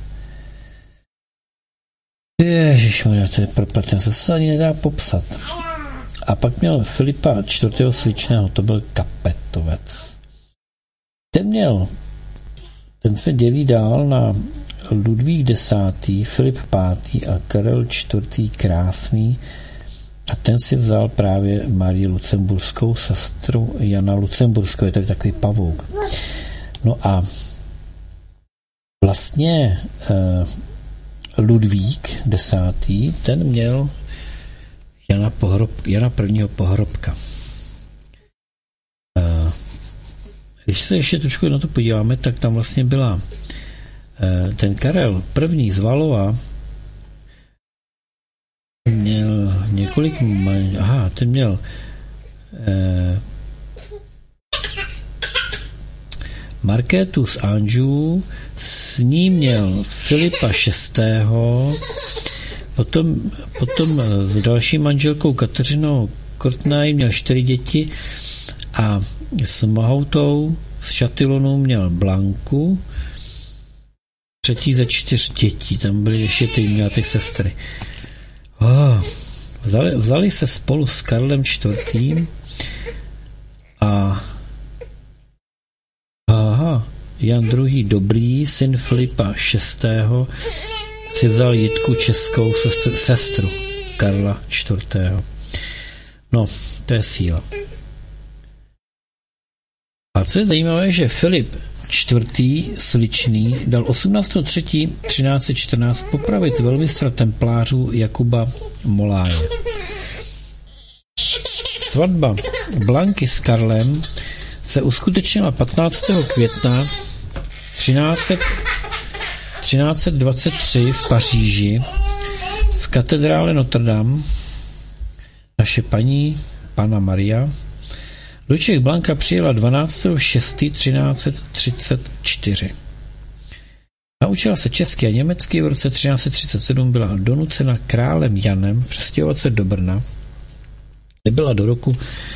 Ježišmarja, to je propletené, to se ani nedá popsat. A pak měl Filipa IV. Sličného, to byl Kapetovec. Ten se dělí dál na Ludvík X., Filip V. a Karel IV. Krásný, a ten si vzal právě Marii Lucemburskou, sestru Jana Lucemburského, je tady takový pavouk. No a vlastně Ludvík X., ten měl Jana I. Pohrobka. Když se ještě trošku na to podíváme, tak tam vlastně byla ten Karel I. z Valois měl několik ten měl Markétu z Anjou, s ní měl Filipa VI., potom s další manželkou Kateřinou Courtenay měl 4 děti a s Mahoutou z Chatillonu měl Blanku, 3. ze 4 dětí, tam byly ještě měla ty sestry. Vzali se spolu s Karlem IV. a Jan II. Dobrý, syn Filipa VI., si vzal Jitku, českou sestru Karla IV. No, to je síla. A co je zajímavé, že Filip IV. Sličný dal 18.3.1314 popravit velmistra templářů Jakuba Moláje. Svatba Blanky s Karlem se uskutečnila 15. května 1323 v Paříži v katedrále Notre Dame Naše paní Panna Maria. Do Čech Blanka přijela 12.6.1334. Naučila se česky a německy, v roce 1337 byla donucena králem Janem přestěhovat se do Brna, kde byla do roku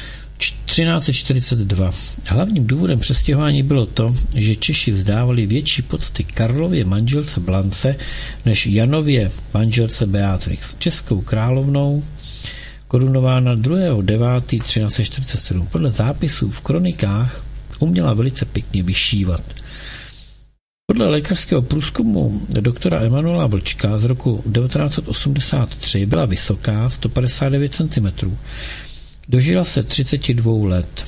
1342. Hlavním důvodem přestěhování bylo to, že Češi vzdávali větší pocty Karlově manželce Blance než Janově manželce Beatrix. Českou královnou korunována 2.9.1347. Podle zápisů v kronikách uměla velice pěkně vyšívat. Podle lékařského průzkumu doktora Emanuela Vlčka z roku 1983 byla vysoká 159 cm. Dožila se 32 let.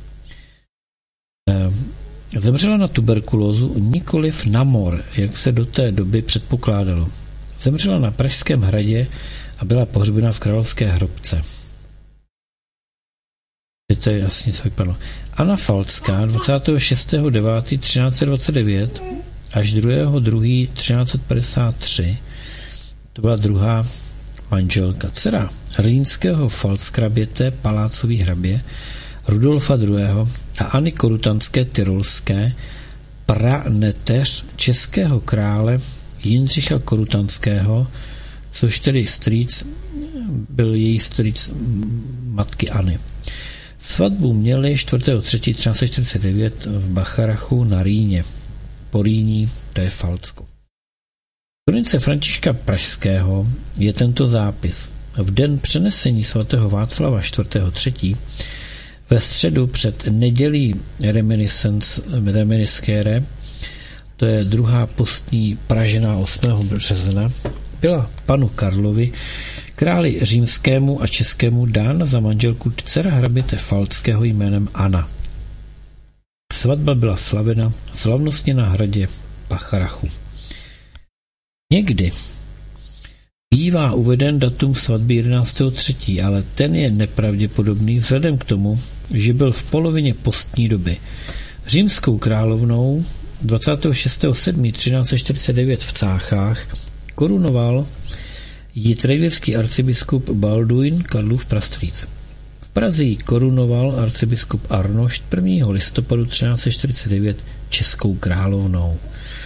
Zemřela na tuberkulózu, nikoliv na mor, jak se do té doby předpokládalo. Zemřela na Pražském hradě a byla pohřbena v Královské hrobce. To je jasně, co vypadlo. Anna Falcká 26.9.1329 až 2.2.1353 to byla druhá manželka. Dcera rýnského Pfalzgraběte, palácový hrabě, Rudolfa II. A Anny Korutanské tyrolské, praneteř českého krále Jindřicha Korutanského, což tedy byl její strýc matky Anny. Svatbu měli 4.3.1349 v Bacharachu na Rýně. Po Rýní, to je Falcko. V kronice Františka Pražského je tento zápis. V den přenesení svatého Václava 4.3. ve středu před nedělí Reminiscere, to je druhá postní pražená 8. března, byla panu Karlovi, králi římskému a českému, dána za manželku dcera hraběte Falckého jménem Anna. Svatba byla slavena slavnostně na hradě Bacharachu. Někdy bývá uveden datum svatby 11.3., ale ten je nepravděpodobný vzhledem k tomu, že byl v polovině postní doby. Římskou královnou 26.7.1349 v Cáchách korunoval ji trejvěrský arcibiskup Balduin Karlův prastříc. V Praze ji korunoval arcibiskup Arnošt 1. listopadu 1349 českou královnou.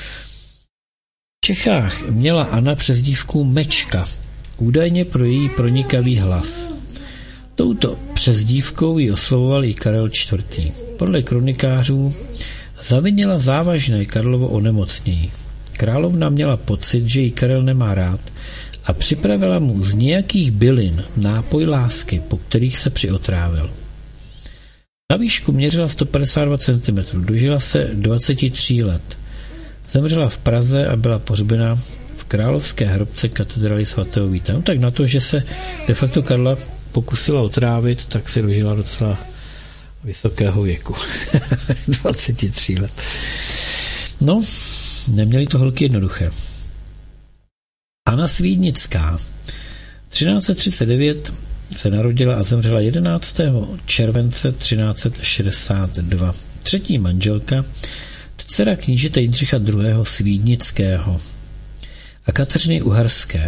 V Čechách měla Anna přezdívku Mečka, údajně pro její pronikavý hlas. Touto přezdívkou ji oslovoval i Karel IV. Podle kronikářů zavinila závažné Karlovo onemocnění. Královna měla pocit, že ji Karel nemá rád a připravila mu z nějakých bylin nápoj lásky, po kterých se přiotrávil. Na výšku měřila 152 cm, dožila se 23 let. Zemřela v Praze a byla pohřbena v královské hrobce katedrály svatého Víta. No tak na to, že se de facto Karla pokusila otrávit, tak se dožila docela vysokého věku. 23 let. No, neměli to holky jednoduché. Anna Svídnická 1339 se narodila a zemřela 11. července 1362. Třetí manželka, dcera knížete Jindřicha II. Svídnického a Kateřiny Uherské.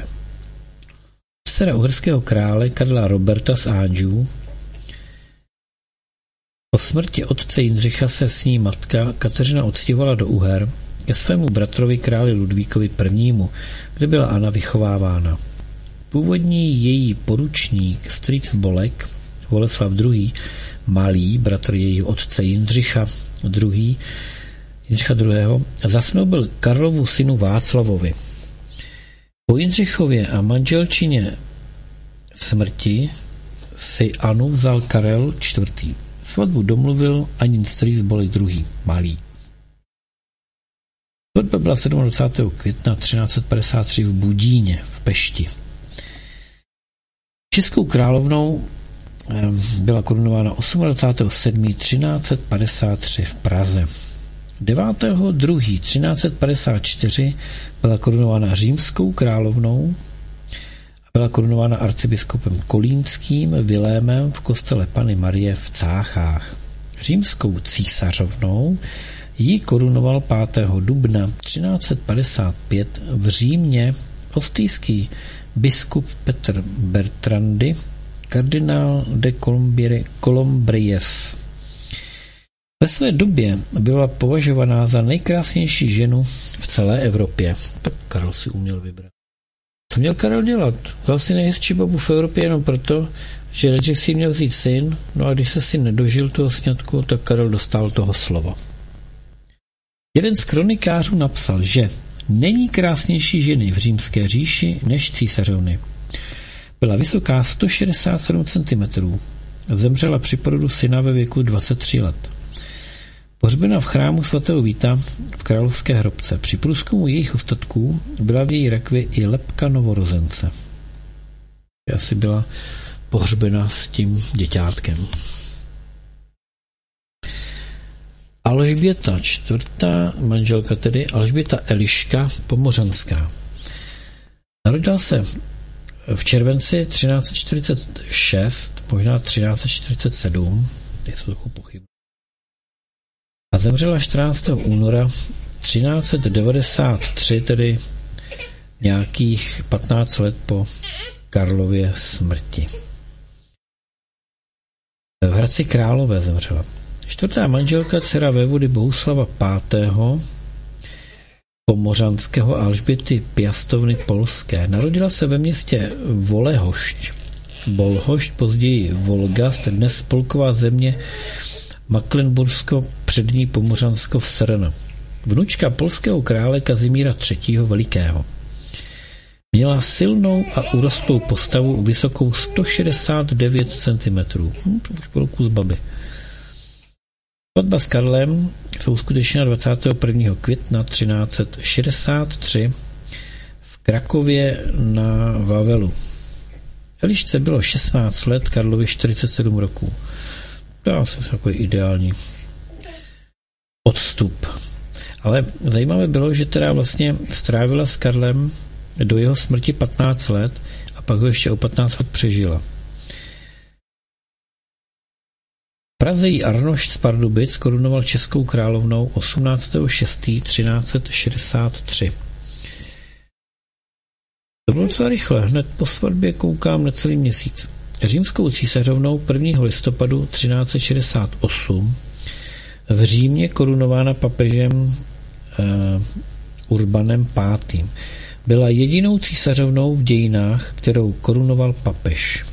Dcera uherského krále Karla Roberta z Anjou. Po smrti otce Jindřicha se s ní matka Kateřina odstěhovala do Uher ke svému bratrovi králi Ludvíkovi I., kde byla Anna vychovávána. Původní její poručník, strýc Bolek, Boleslav II. Malý, bratr jejího otce Jindřicha II., zasnoubil Karlovu synu Václavovi. Po Jindřichově a manželčině smrti si Anu vzal Karel IV. Svatbu domluvil Anin strýc Bolek II. Malý. Svatba byla 27. května 1353 v Budíně v Pešti. Českou královnou byla korunována 28. 1353 v Praze. 9.2.1354 byla korunována římskou královnou a byla korunována arcibiskupem kolínským Vilémem v kostele Panny Marie v Cáchách. Římskou císařovnou ji korunoval 5. dubna 1355 v Římě ostýský biskup Petr Bertrandy, kardinál de Colombriers. Ve své době byla považovaná za nejkrásnější ženu v celé Evropě. Tak Karel si uměl vybrat. Co měl Karel dělat? Vzal si nejhezčí babu v Evropě jenom proto, že Redžek si měl vzít syn, no a když se syn nedožil toho sňatku, tak Karel dostal toho slova. Jeden z kronikářů napsal, že není krásnější ženy v římské říši než císařovny. Byla vysoká 167 cm. Zemřela při porodu syna ve věku 23 let. Pohřbena v chrámu svatého Víta v královské hrobce. Při průzkumu jejich ostatků byla v její rakvi i lebka novorozence. Asi byla pohřbena s tím děťátkem. Alžběta čtvrtá manželka, tedy Alžběta Eliška Pomořanská. Narodila se v červenci 1346, možná 1347, je to trochu pochybné. A zemřela 14. února 1393, tedy nějakých 15 let po Karlově smrti. V Hradci Králové zemřela. Čtvrtá manželka, dcera vévody Bohuslava V. Pomořanského Alžběty Piastovny Polské. Narodila se ve městě Volehošť. Bolhošť, později Volgast, dnes spolková země Mecklenbursko, přední Pomořansko v Srn. Vnučka polského krále Kazimíra III. Velikého. Měla silnou a urostlou postavu vysokou 169 cm. To už bylo kus baby. Svatba s Karlem se uskutečnila 21. května 1363 v Krakově na Vavelu. Elišce bylo 16 let, Karlovi 47 roků. To je asi takový ideální odstup. Ale zajímavé bylo, že teda vlastně strávila s Karlem do jeho smrti 15 let a pak ho ještě o 15 let přežila. V Praze jí Arnošt z Pardubic korunoval českou královnou 18.6.1363. To bylo docela rychle, hned po svatbě koukám necelý měsíc. Římskou císařovnou 1. listopadu 1368 v Římě korunována papežem Urbanem V. Byla jedinou císařovnou v dějinách, kterou korunoval papež.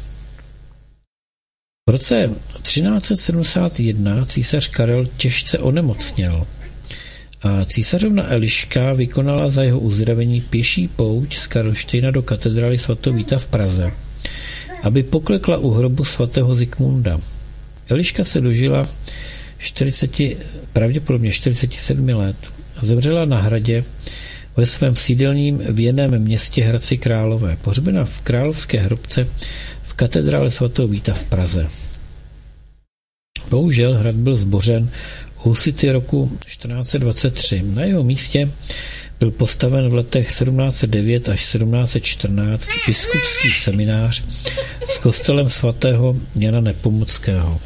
V roce 1371 císař Karel těžce onemocněl a císařovna Eliška vykonala za jeho uzdravení pěší pouť z Karlštejna do katedrály sv. Víta v Praze, aby poklekla u hrobu svatého Zikmunda. Eliška se dožila pravděpodobně 47 let a zemřela na hradě ve svém sídelním věném městě Hradci Králové, pohřbena v královské hrobce v katedrále sv. Víta v Praze. Bohužel hrad byl zbořen husity roku 1423. Na jeho místě byl postaven v letech 1709 až 1714 biskupský seminář s kostelem svatého Jana Nepomuckého.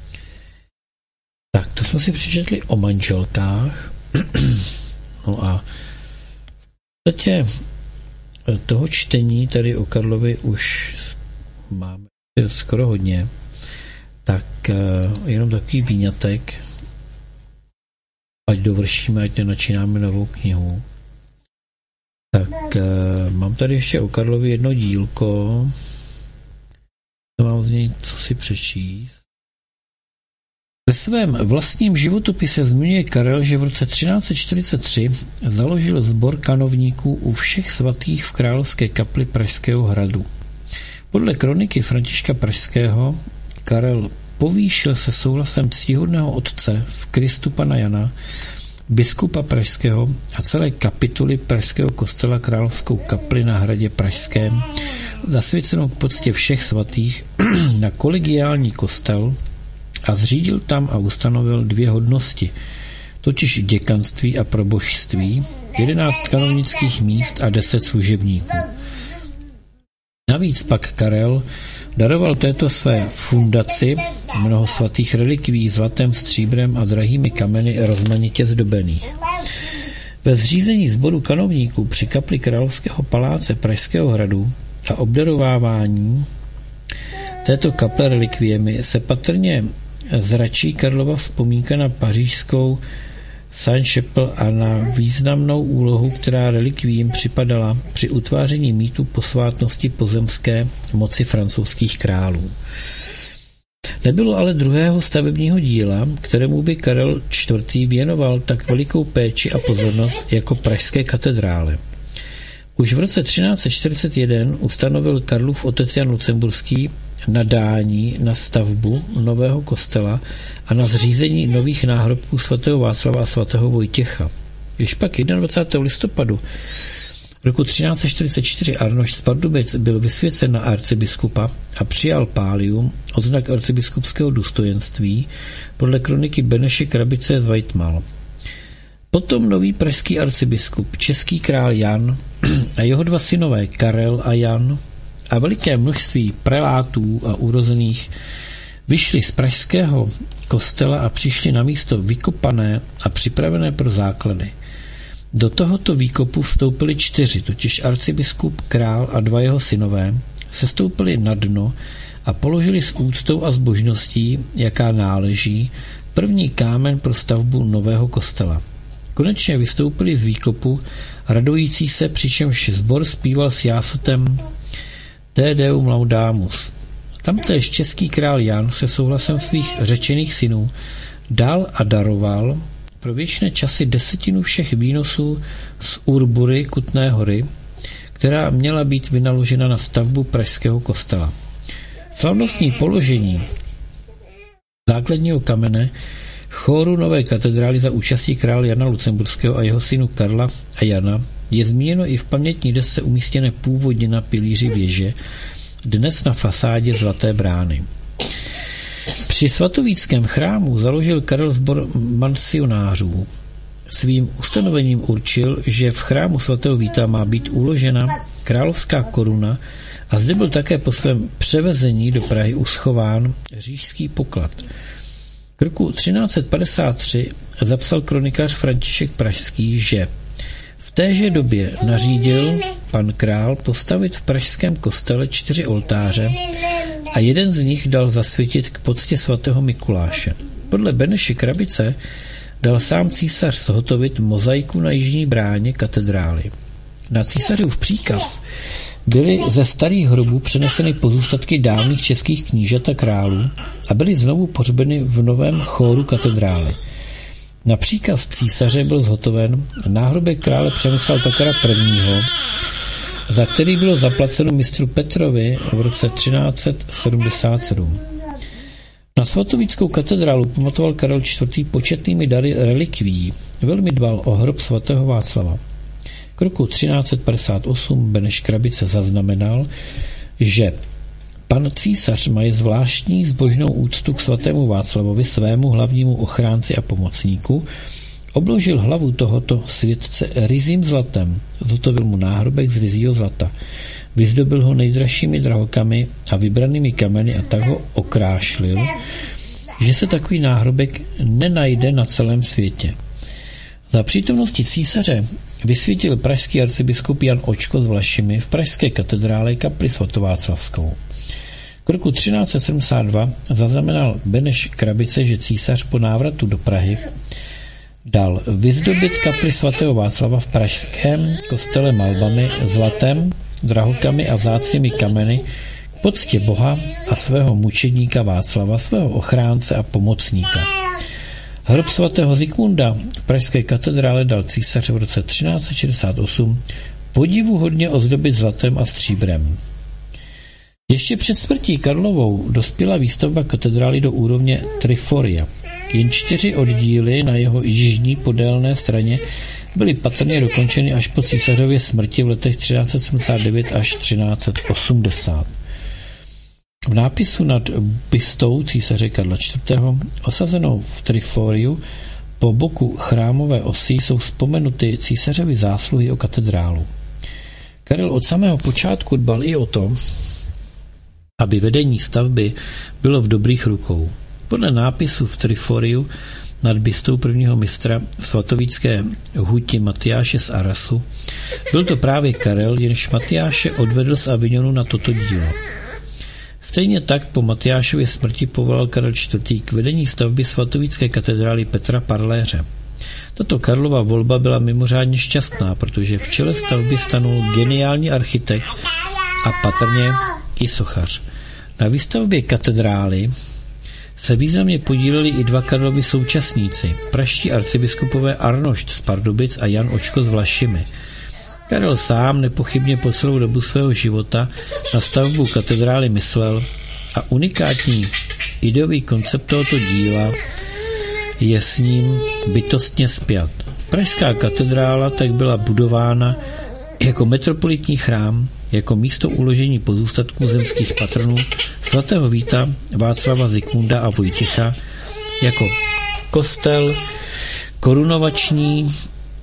Tak, to jsme si přečetli o manželkách. No a v podstatě toho čtení tady o Karlovi už máme skoro hodně. tak jenom takový výňatek, ať dovršíme, ať nenačínáme novou knihu. Tak mám tady ještě o Karlovi jedno dílko, mám z něj co si přečíst. Ve svém vlastním životopise zmiňuje Karel, že v roce 1343 založil sbor kanovníků u všech svatých v královské kapli Pražského hradu. Podle kroniky Františka Pražského Karel povýšil se souhlasem ctihodného otce v Kristu pana Jana, biskupa pražského a celé kapituly pražského kostela Královskou kapli na hradě Pražském, zasvěcenou k poctě všech svatých, na kolegiální kostel a zřídil tam a ustanovil 2 hodnosti, totiž děkanství a probožství, 11 kanovnických míst a 10 služebníků. Navíc pak Karel daroval této své fundaci mnoho svatých relikví zlatem, stříbrem a drahými kameny rozmanitě zdobených. Ve zřízení sboru kanovníků při kapli Královského paláce Pražského hradu a obdarovávání této kaple relikviemi se patrně zračí Karlova vzpomínka na pařížskou Saint-Chapelle a na významnou úlohu, která relikvím připadala při utváření mýtu posvátnosti pozemské moci francouzských králů. Nebylo ale druhého stavebního díla, kterému by Karel IV. Věnoval tak velikou péči a pozornost jako pražské katedrále. Už v roce 1341 ustanovil Karlův otec Jan Lucemburský nadání na stavbu nového kostela a na zřízení nových náhrobků svatého Václava a svatého Vojtěcha. Když pak 21. listopadu roku 1344 Arnošt z Pardubic byl vysvěcen na arcibiskupa a přijal pálium, odznak arcibiskupského důstojenství, podle kroniky Beneše Krabice z Weitmal. Potom nový pražský arcibiskup, český král Jan a jeho 2 synové Karel a Jan a veliké množství prelátů a urozených vyšli z pražského kostela a přišli na místo vykopané a připravené pro základy. Do tohoto výkopu vstoupili 4, totiž arcibiskup, král a 2 jeho synové, sestoupili na dno a položili s úctou a zbožností, jaká náleží, první kámen pro stavbu nového kostela. Konečně vystoupili z výkopu, radující se, přičemž sbor zpíval s jásotem Te Deum Laudamus. Tamtéž český král Jan se souhlasem svých řečených synů dal a daroval pro věčné časy 10 všech výnosů z Urbury, Kutné Hory, která měla být vynaložena na stavbu pražského kostela. Slavnostní položení základního kamene chóru nové katedrály za účastí krále Jana Lucemburského a jeho synu Karla a Jana je zmíněno i v pamětní desce umístěné původně na pilíři věže, dnes na fasádě Zlaté brány. Při svatovíckém chrámu založil Karel sbor mansionářů. Svým ustanovením určil, že v chrámu svatého Víta má být uložena královská koruna a zde byl také po svém převezení do Prahy uschován říšský poklad. K roku 1353 zapsal kronikář František Pražský, že v téže době nařídil pan král postavit v pražském kostele 4 oltáře a jeden z nich dal zasvětit k poctě svatého Mikuláše. Podle Beneše Krabice dal sám císař zhotovit mozaiku na jižní bráně katedrály. Na císařův příkaz byly ze starých hrobů přeneseny pozůstatky dávných českých knížat a králů a byly znovu pohřbeny v novém chóru katedrály. Na příkaz císaře byl zhotoven náhrobek krále Přemysla Otakara I., za který bylo zaplaceno mistru Petrovi v roce 1377. Na svatovíckou katedrálu pamatoval Karel IV. Početnými dary relikví. Velmi dbal o hrob svatého Václava. K roku 1358 Beneš Krabice zaznamenal, že pan císař mají zvláštní zbožnou úctu k svatému Václavovi, svému hlavnímu ochránci a pomocníku, obložil hlavu tohoto světce ryzím zlatem, zhotovil mu náhrobek z ryzího zlata, vyzdobil ho nejdražšími drahokamy a vybranými kameny a tak ho okrášlil, že se takový náhrobek nenajde na celém světě. Za přítomnosti císaře vysvětil pražský arcibiskup Jan Očko s Vlašimi v pražské katedrále kapli svatováclavskou. K roku 1372 zaznamenal Beneš Krabice, že císař po návratu do Prahy dal vyzdobit kapli svatého Václava v pražském kostele malbami, zlatem, drahokami a vzácnými kameny k poctě Boha a svého mučedníka Václava, svého ochránce a pomocníka. Hrob svatého Zikmunda v pražské katedrále dal císař v roce 1368 podivuhodně ozdobit zlatem a stříbrem. Ještě před smrtí Karlovou dospěla výstavba katedrály do úrovně triforia. Jen 4 oddíly na jeho jižní podélné straně byly patrně dokončeny až po císařově smrti v letech 1379 až 1380. V nápisu nad bystou císaře Karla IV. Osazenou v triforiu po boku chrámové osy jsou vzpomenuty císařovy zásluhy o katedrálu. Karel od samého počátku dbal i o to, aby vedení stavby bylo v dobrých rukou. Podle nápisu v triforiu nad bystou prvního mistra svatovícké huti Matyáše z Arasu byl to právě Karel, jenž Matyáše odvedl z Avignonu na toto dílo. Stejně tak po Matyášově smrti povolal Karel IV. K vedení stavby svatovícké katedrály Petra Parléře. Tato Karlova volba byla mimořádně šťastná, protože v čele stavby stanul geniální architekt a patrně i sochař. Na výstavbě katedrály se významně podíleli i 2 Karlovi současníci, pražští arcibiskupové Arnošt z Pardubic a Jan Očko z Vlašimi. Karel sám nepochybně po celou dobu svého života na stavbu katedrály myslel a unikátní ideový koncept tohoto díla je s ním bytostně spjat. Pražská katedrála tak byla budována jako metropolitní chrám, jako místo uložení pozůstatků zemských patronů svatého Víta, Václava, Zikmunda a Vojtěcha, jako kostel korunovační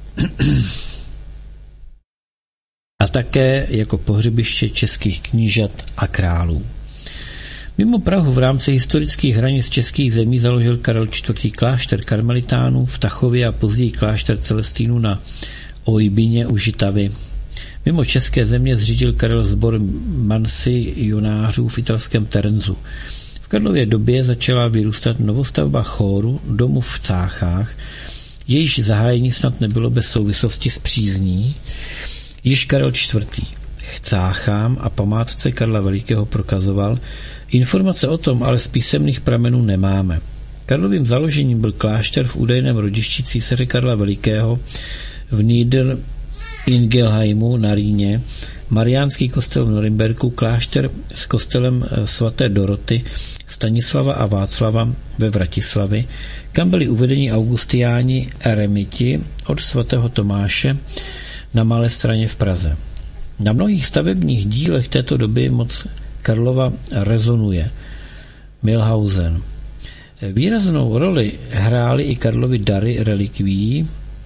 a také jako pohřebiště českých knížat a králů. Mimo Prahu v rámci historických hranic českých zemí založil Karel IV. Klášter karmelitánů v Tachově a později klášter Celestínů na Ojbině u Žitavy. Mimo české země zřídil Karel sbor mansionářů v italském Terenzu. V Karlově době začala vyrůstat novostavba chóru domu v Cáchách, jejíž zahájení snad nebylo bez souvislosti s přízní. Již Karel IV. K Cáchám a památce Karla Velikého prokazoval. Informace o tom ale z písemných pramenů nemáme. Karlovým založením byl klášter v údajném rodišti císaře Karla Velikého v Niederingelheimu na Rýně, mariánský kostel v Norimberku, klášter s kostelem svaté Doroty, Stanislava a Václava ve Vratislavi, kam byli uvedeni augustiáni eremiti od svatého Tomáše na Malé Straně v Praze. Na mnohých stavebních dílech této doby moc Karlova rezonuje. Milhausen. Výraznou roli hrály i Karlovy dary relikvií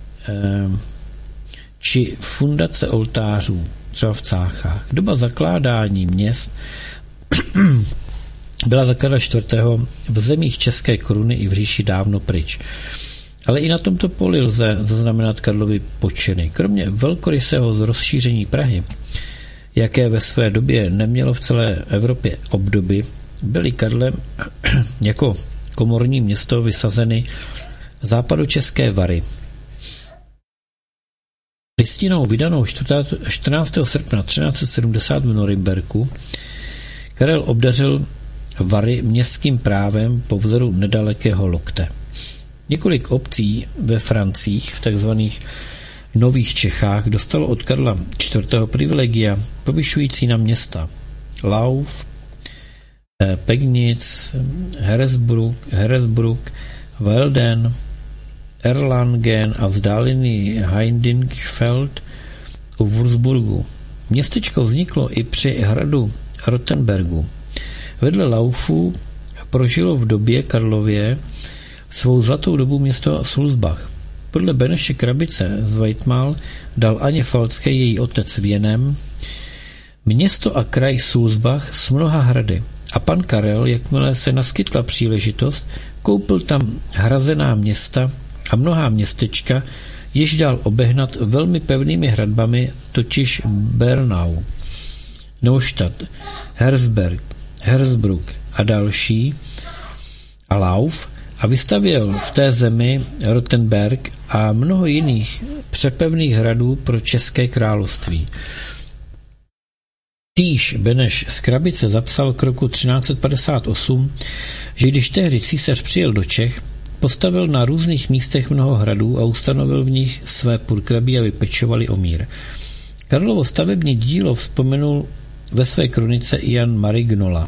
či fundace oltářů, třeba v Cáchách. Doba zakládání měst byla za Karla IV. V zemích české koruny i v říši dávno pryč. Ale i na tomto poli lze zaznamenat Karlovy počiny. Kromě velkorysého rozšíření Prahy, jaké ve své době nemělo v celé Evropě obdoby, byly Karlem jako komorní město vysazeny západočeské Vary. Listinou vydanou 14. srpna 1370 v Norimberku Karel obdařil Vary městským právem po vzoru nedalekého Lokte. Několik obcí ve Francích, v takzvaných Nových Čechách, dostalo od Karla IV. Privilegia povyšující na města Lauf, Pegnitz, Heresbruck, Welden, Erlangen a vzdálený Heindingfeld u Würzburgu. Městečko vzniklo i při hradu Rottenbergu. Vedle Laufu prožilo v době Karlově svou zlatou dobu město Sulzbach. Podle Beneše Krabice z Weitmal dal Aně Falcké její otec věnem město a kraj Sulzbach s mnoha hrady. A pan Karel, jakmile se naskytla příležitost, koupil tam hrazená města a mnohá městečka, jež dal obehnat velmi pevnými hradbami, totiž Bernau, Neustadt, Herzberg, Hersbruck a další a Lauf a vystavěl v té zemi Rottenberg a mnoho jiných přepevných hradů pro České království. Týž Beneš z Krabice zapsal k roku 1358, že když tehdy císař přijel do Čech, postavil na různých místech mnoho hradů a ustanovil v nich své purkrabí, aby pečovali o mír. Karlovo stavební dílo vzpomenul ve své kronice Jan Marignola.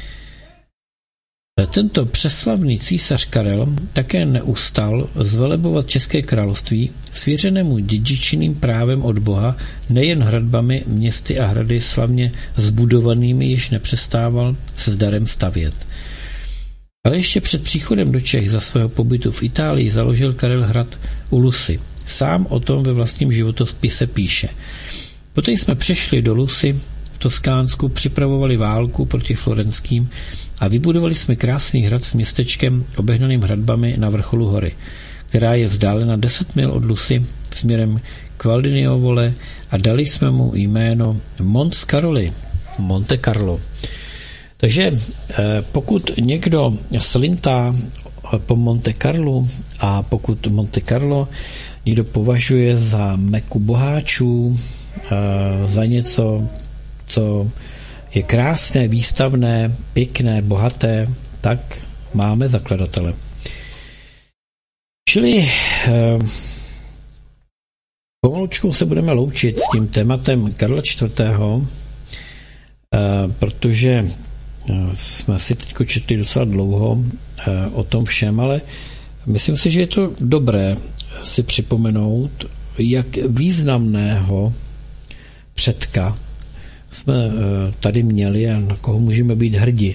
Tento přeslavný císař Karel také neustal zvelebovat České království svěřenému dědičinným právem od Boha, nejen hradbami, městy a hrady slavně zbudovanými již nepřestával se zdarem stavět. Ale ještě před příchodem do Čech za svého pobytu v Itálii založil Karel hrad u Lusy. Sám o tom ve vlastním životopise píše. Poté jsme přešli do Lusy v Toskánsku, připravovali válku proti florenským a vybudovali jsme krásný hrad s městečkem obehnaným hradbami na vrcholu hory, která je vzdálena 10 mil od Lusy směrem k Valdiniovole a dali jsme mu jméno Mons Caroli, Monte Carlo. Takže pokud někdo slintá po Monte Carlu a pokud Monte Carlo někdo považuje za meku boháčů, za něco, co je krásné, výstavné, pěkné, bohaté, tak máme zakladatele. Čili pomalučkou se budeme loučit s tím tématem Karla IV., protože jsme si teď četli docela dlouho o tom všem, ale myslím si, že je to dobré si připomenout, jak významného předka jsme tady měli a na koho můžeme být hrdi.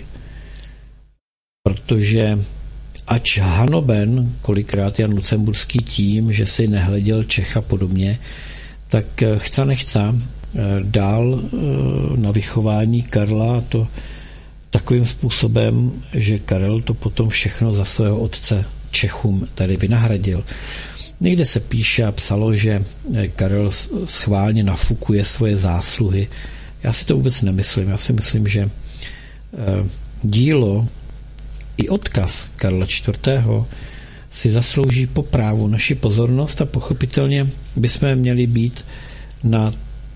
Protože ač hanoben kolikrát Jan Lucemburský tím, že si nehleděl Čech a podobně, tak chce nechce dál na vychování Karla, a to takovým způsobem, že Karel to potom všechno za svého otce Čechům tady vynahradil. Někde se píše a psalo, že Karel schválně nafukuje svoje zásluhy. Já si to vůbec nemyslím. Já si myslím, že dílo i odkaz Karla IV. Si zaslouží po právu naši pozornost a pochopitelně bychom měli být na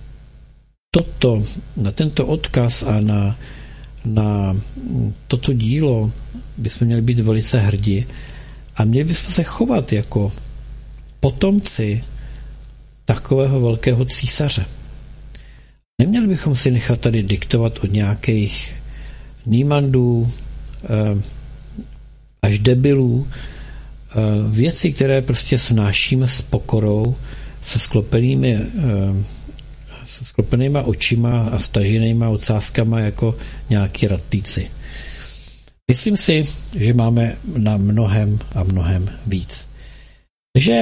tento odkaz a na toto dílo bychom měli být velice hrdí a měli bychom se chovat jako potomci takového velkého císaře. Neměli bychom si nechat tady diktovat od nějakých nímandů až debilů věci, které prostě snášíme s pokorou, se sklopenýma očima a staženýma ocáskama jako nějaký ratlíci. Myslím si, že máme na mnohem a mnohem víc. Takže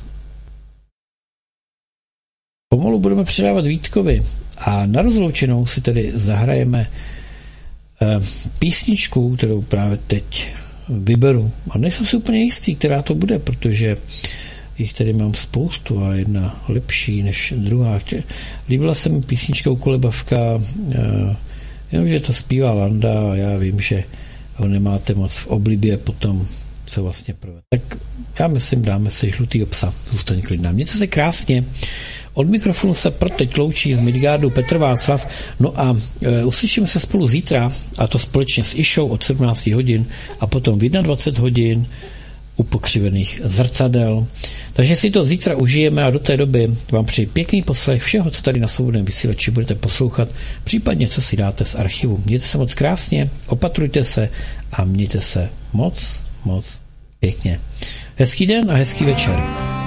pomalu budeme předávat Vítkovi a na rozloučenou si tedy zahrajeme písničku, kterou právě teď vyberu. A nejsem si úplně jistý, která to bude, protože jich tady mám spoustu a jedna lepší než druhá. Líbila se mi písnička u Kolebavka, jenomže to zpívá Landa a já vím, že ho nemáte moc v oblibě potom, co vlastně provede. Tak já myslím, dáme se Žlutýho psa. Zůstaň klidná. Mějte se krásně. Od mikrofonu se pro teď loučí z Midgardu Petr Václav. No a uslyšíme se spolu zítra, a to společně s Išou od 17 hodin a potom v 21 hodin u Pokřivených zrcadel. Takže si to zítra užijeme a do té doby vám přeji pěkný poslech všeho, co tady na Svobodném vysílači budete poslouchat, případně co si dáte z archivu. Mějte se moc krásně, opatrujte se a mějte se moc, moc pěkně. Hezký den a hezký večer.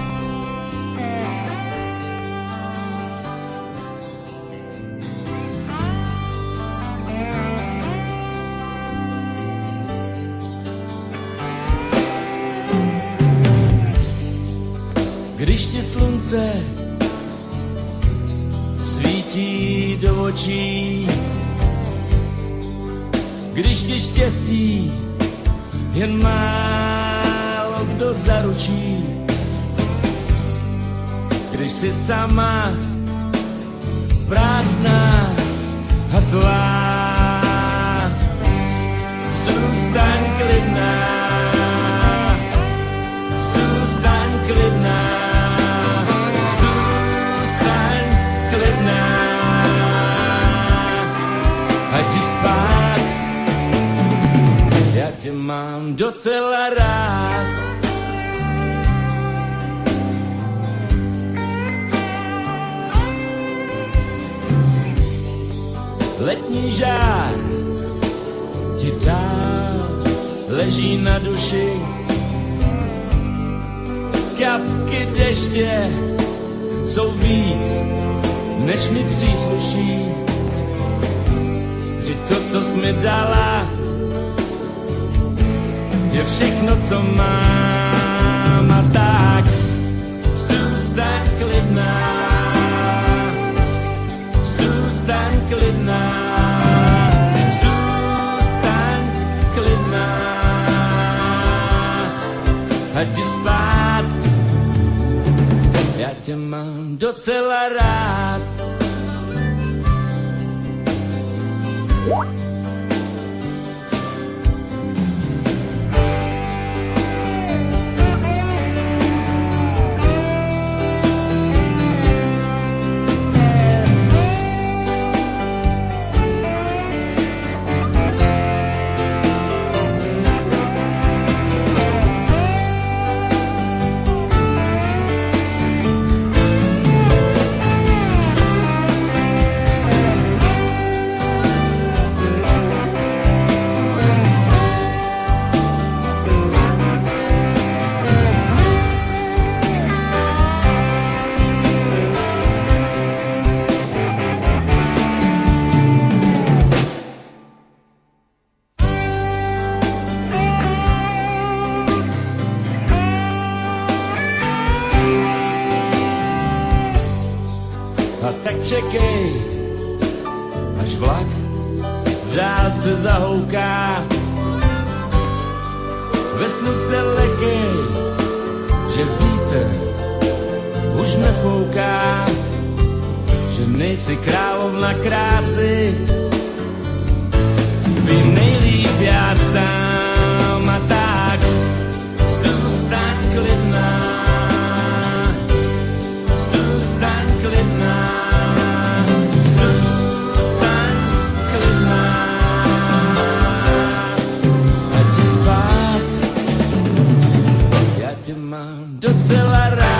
Když ti slunce svítí do očí, když ti štěstí jen málo kdo zaručí, když jsi sama prázdná a zlá, Zůstaň klidná, zůstaň klidná, zůstaň klidná, ať jdi spát, já tě mám docela rád. Letní žár ti dál leží na duši, kapky deště jsou víc, než mi přísluší. Vždyť to, co jsi mi dala, je všechno, co mám, a tak zůstaň klidná, zůstaň klidná, zůstaň klidná, ať jdi spát, já tě mám docela rád. Čekej, až vlak v dálce zahouká. Ve snu se lekej, že vítr už nefouká, že nejsi královna krásy, vím nejlíp já sám, a tak zůstaň klidná, zůstaň klidná, docela rád.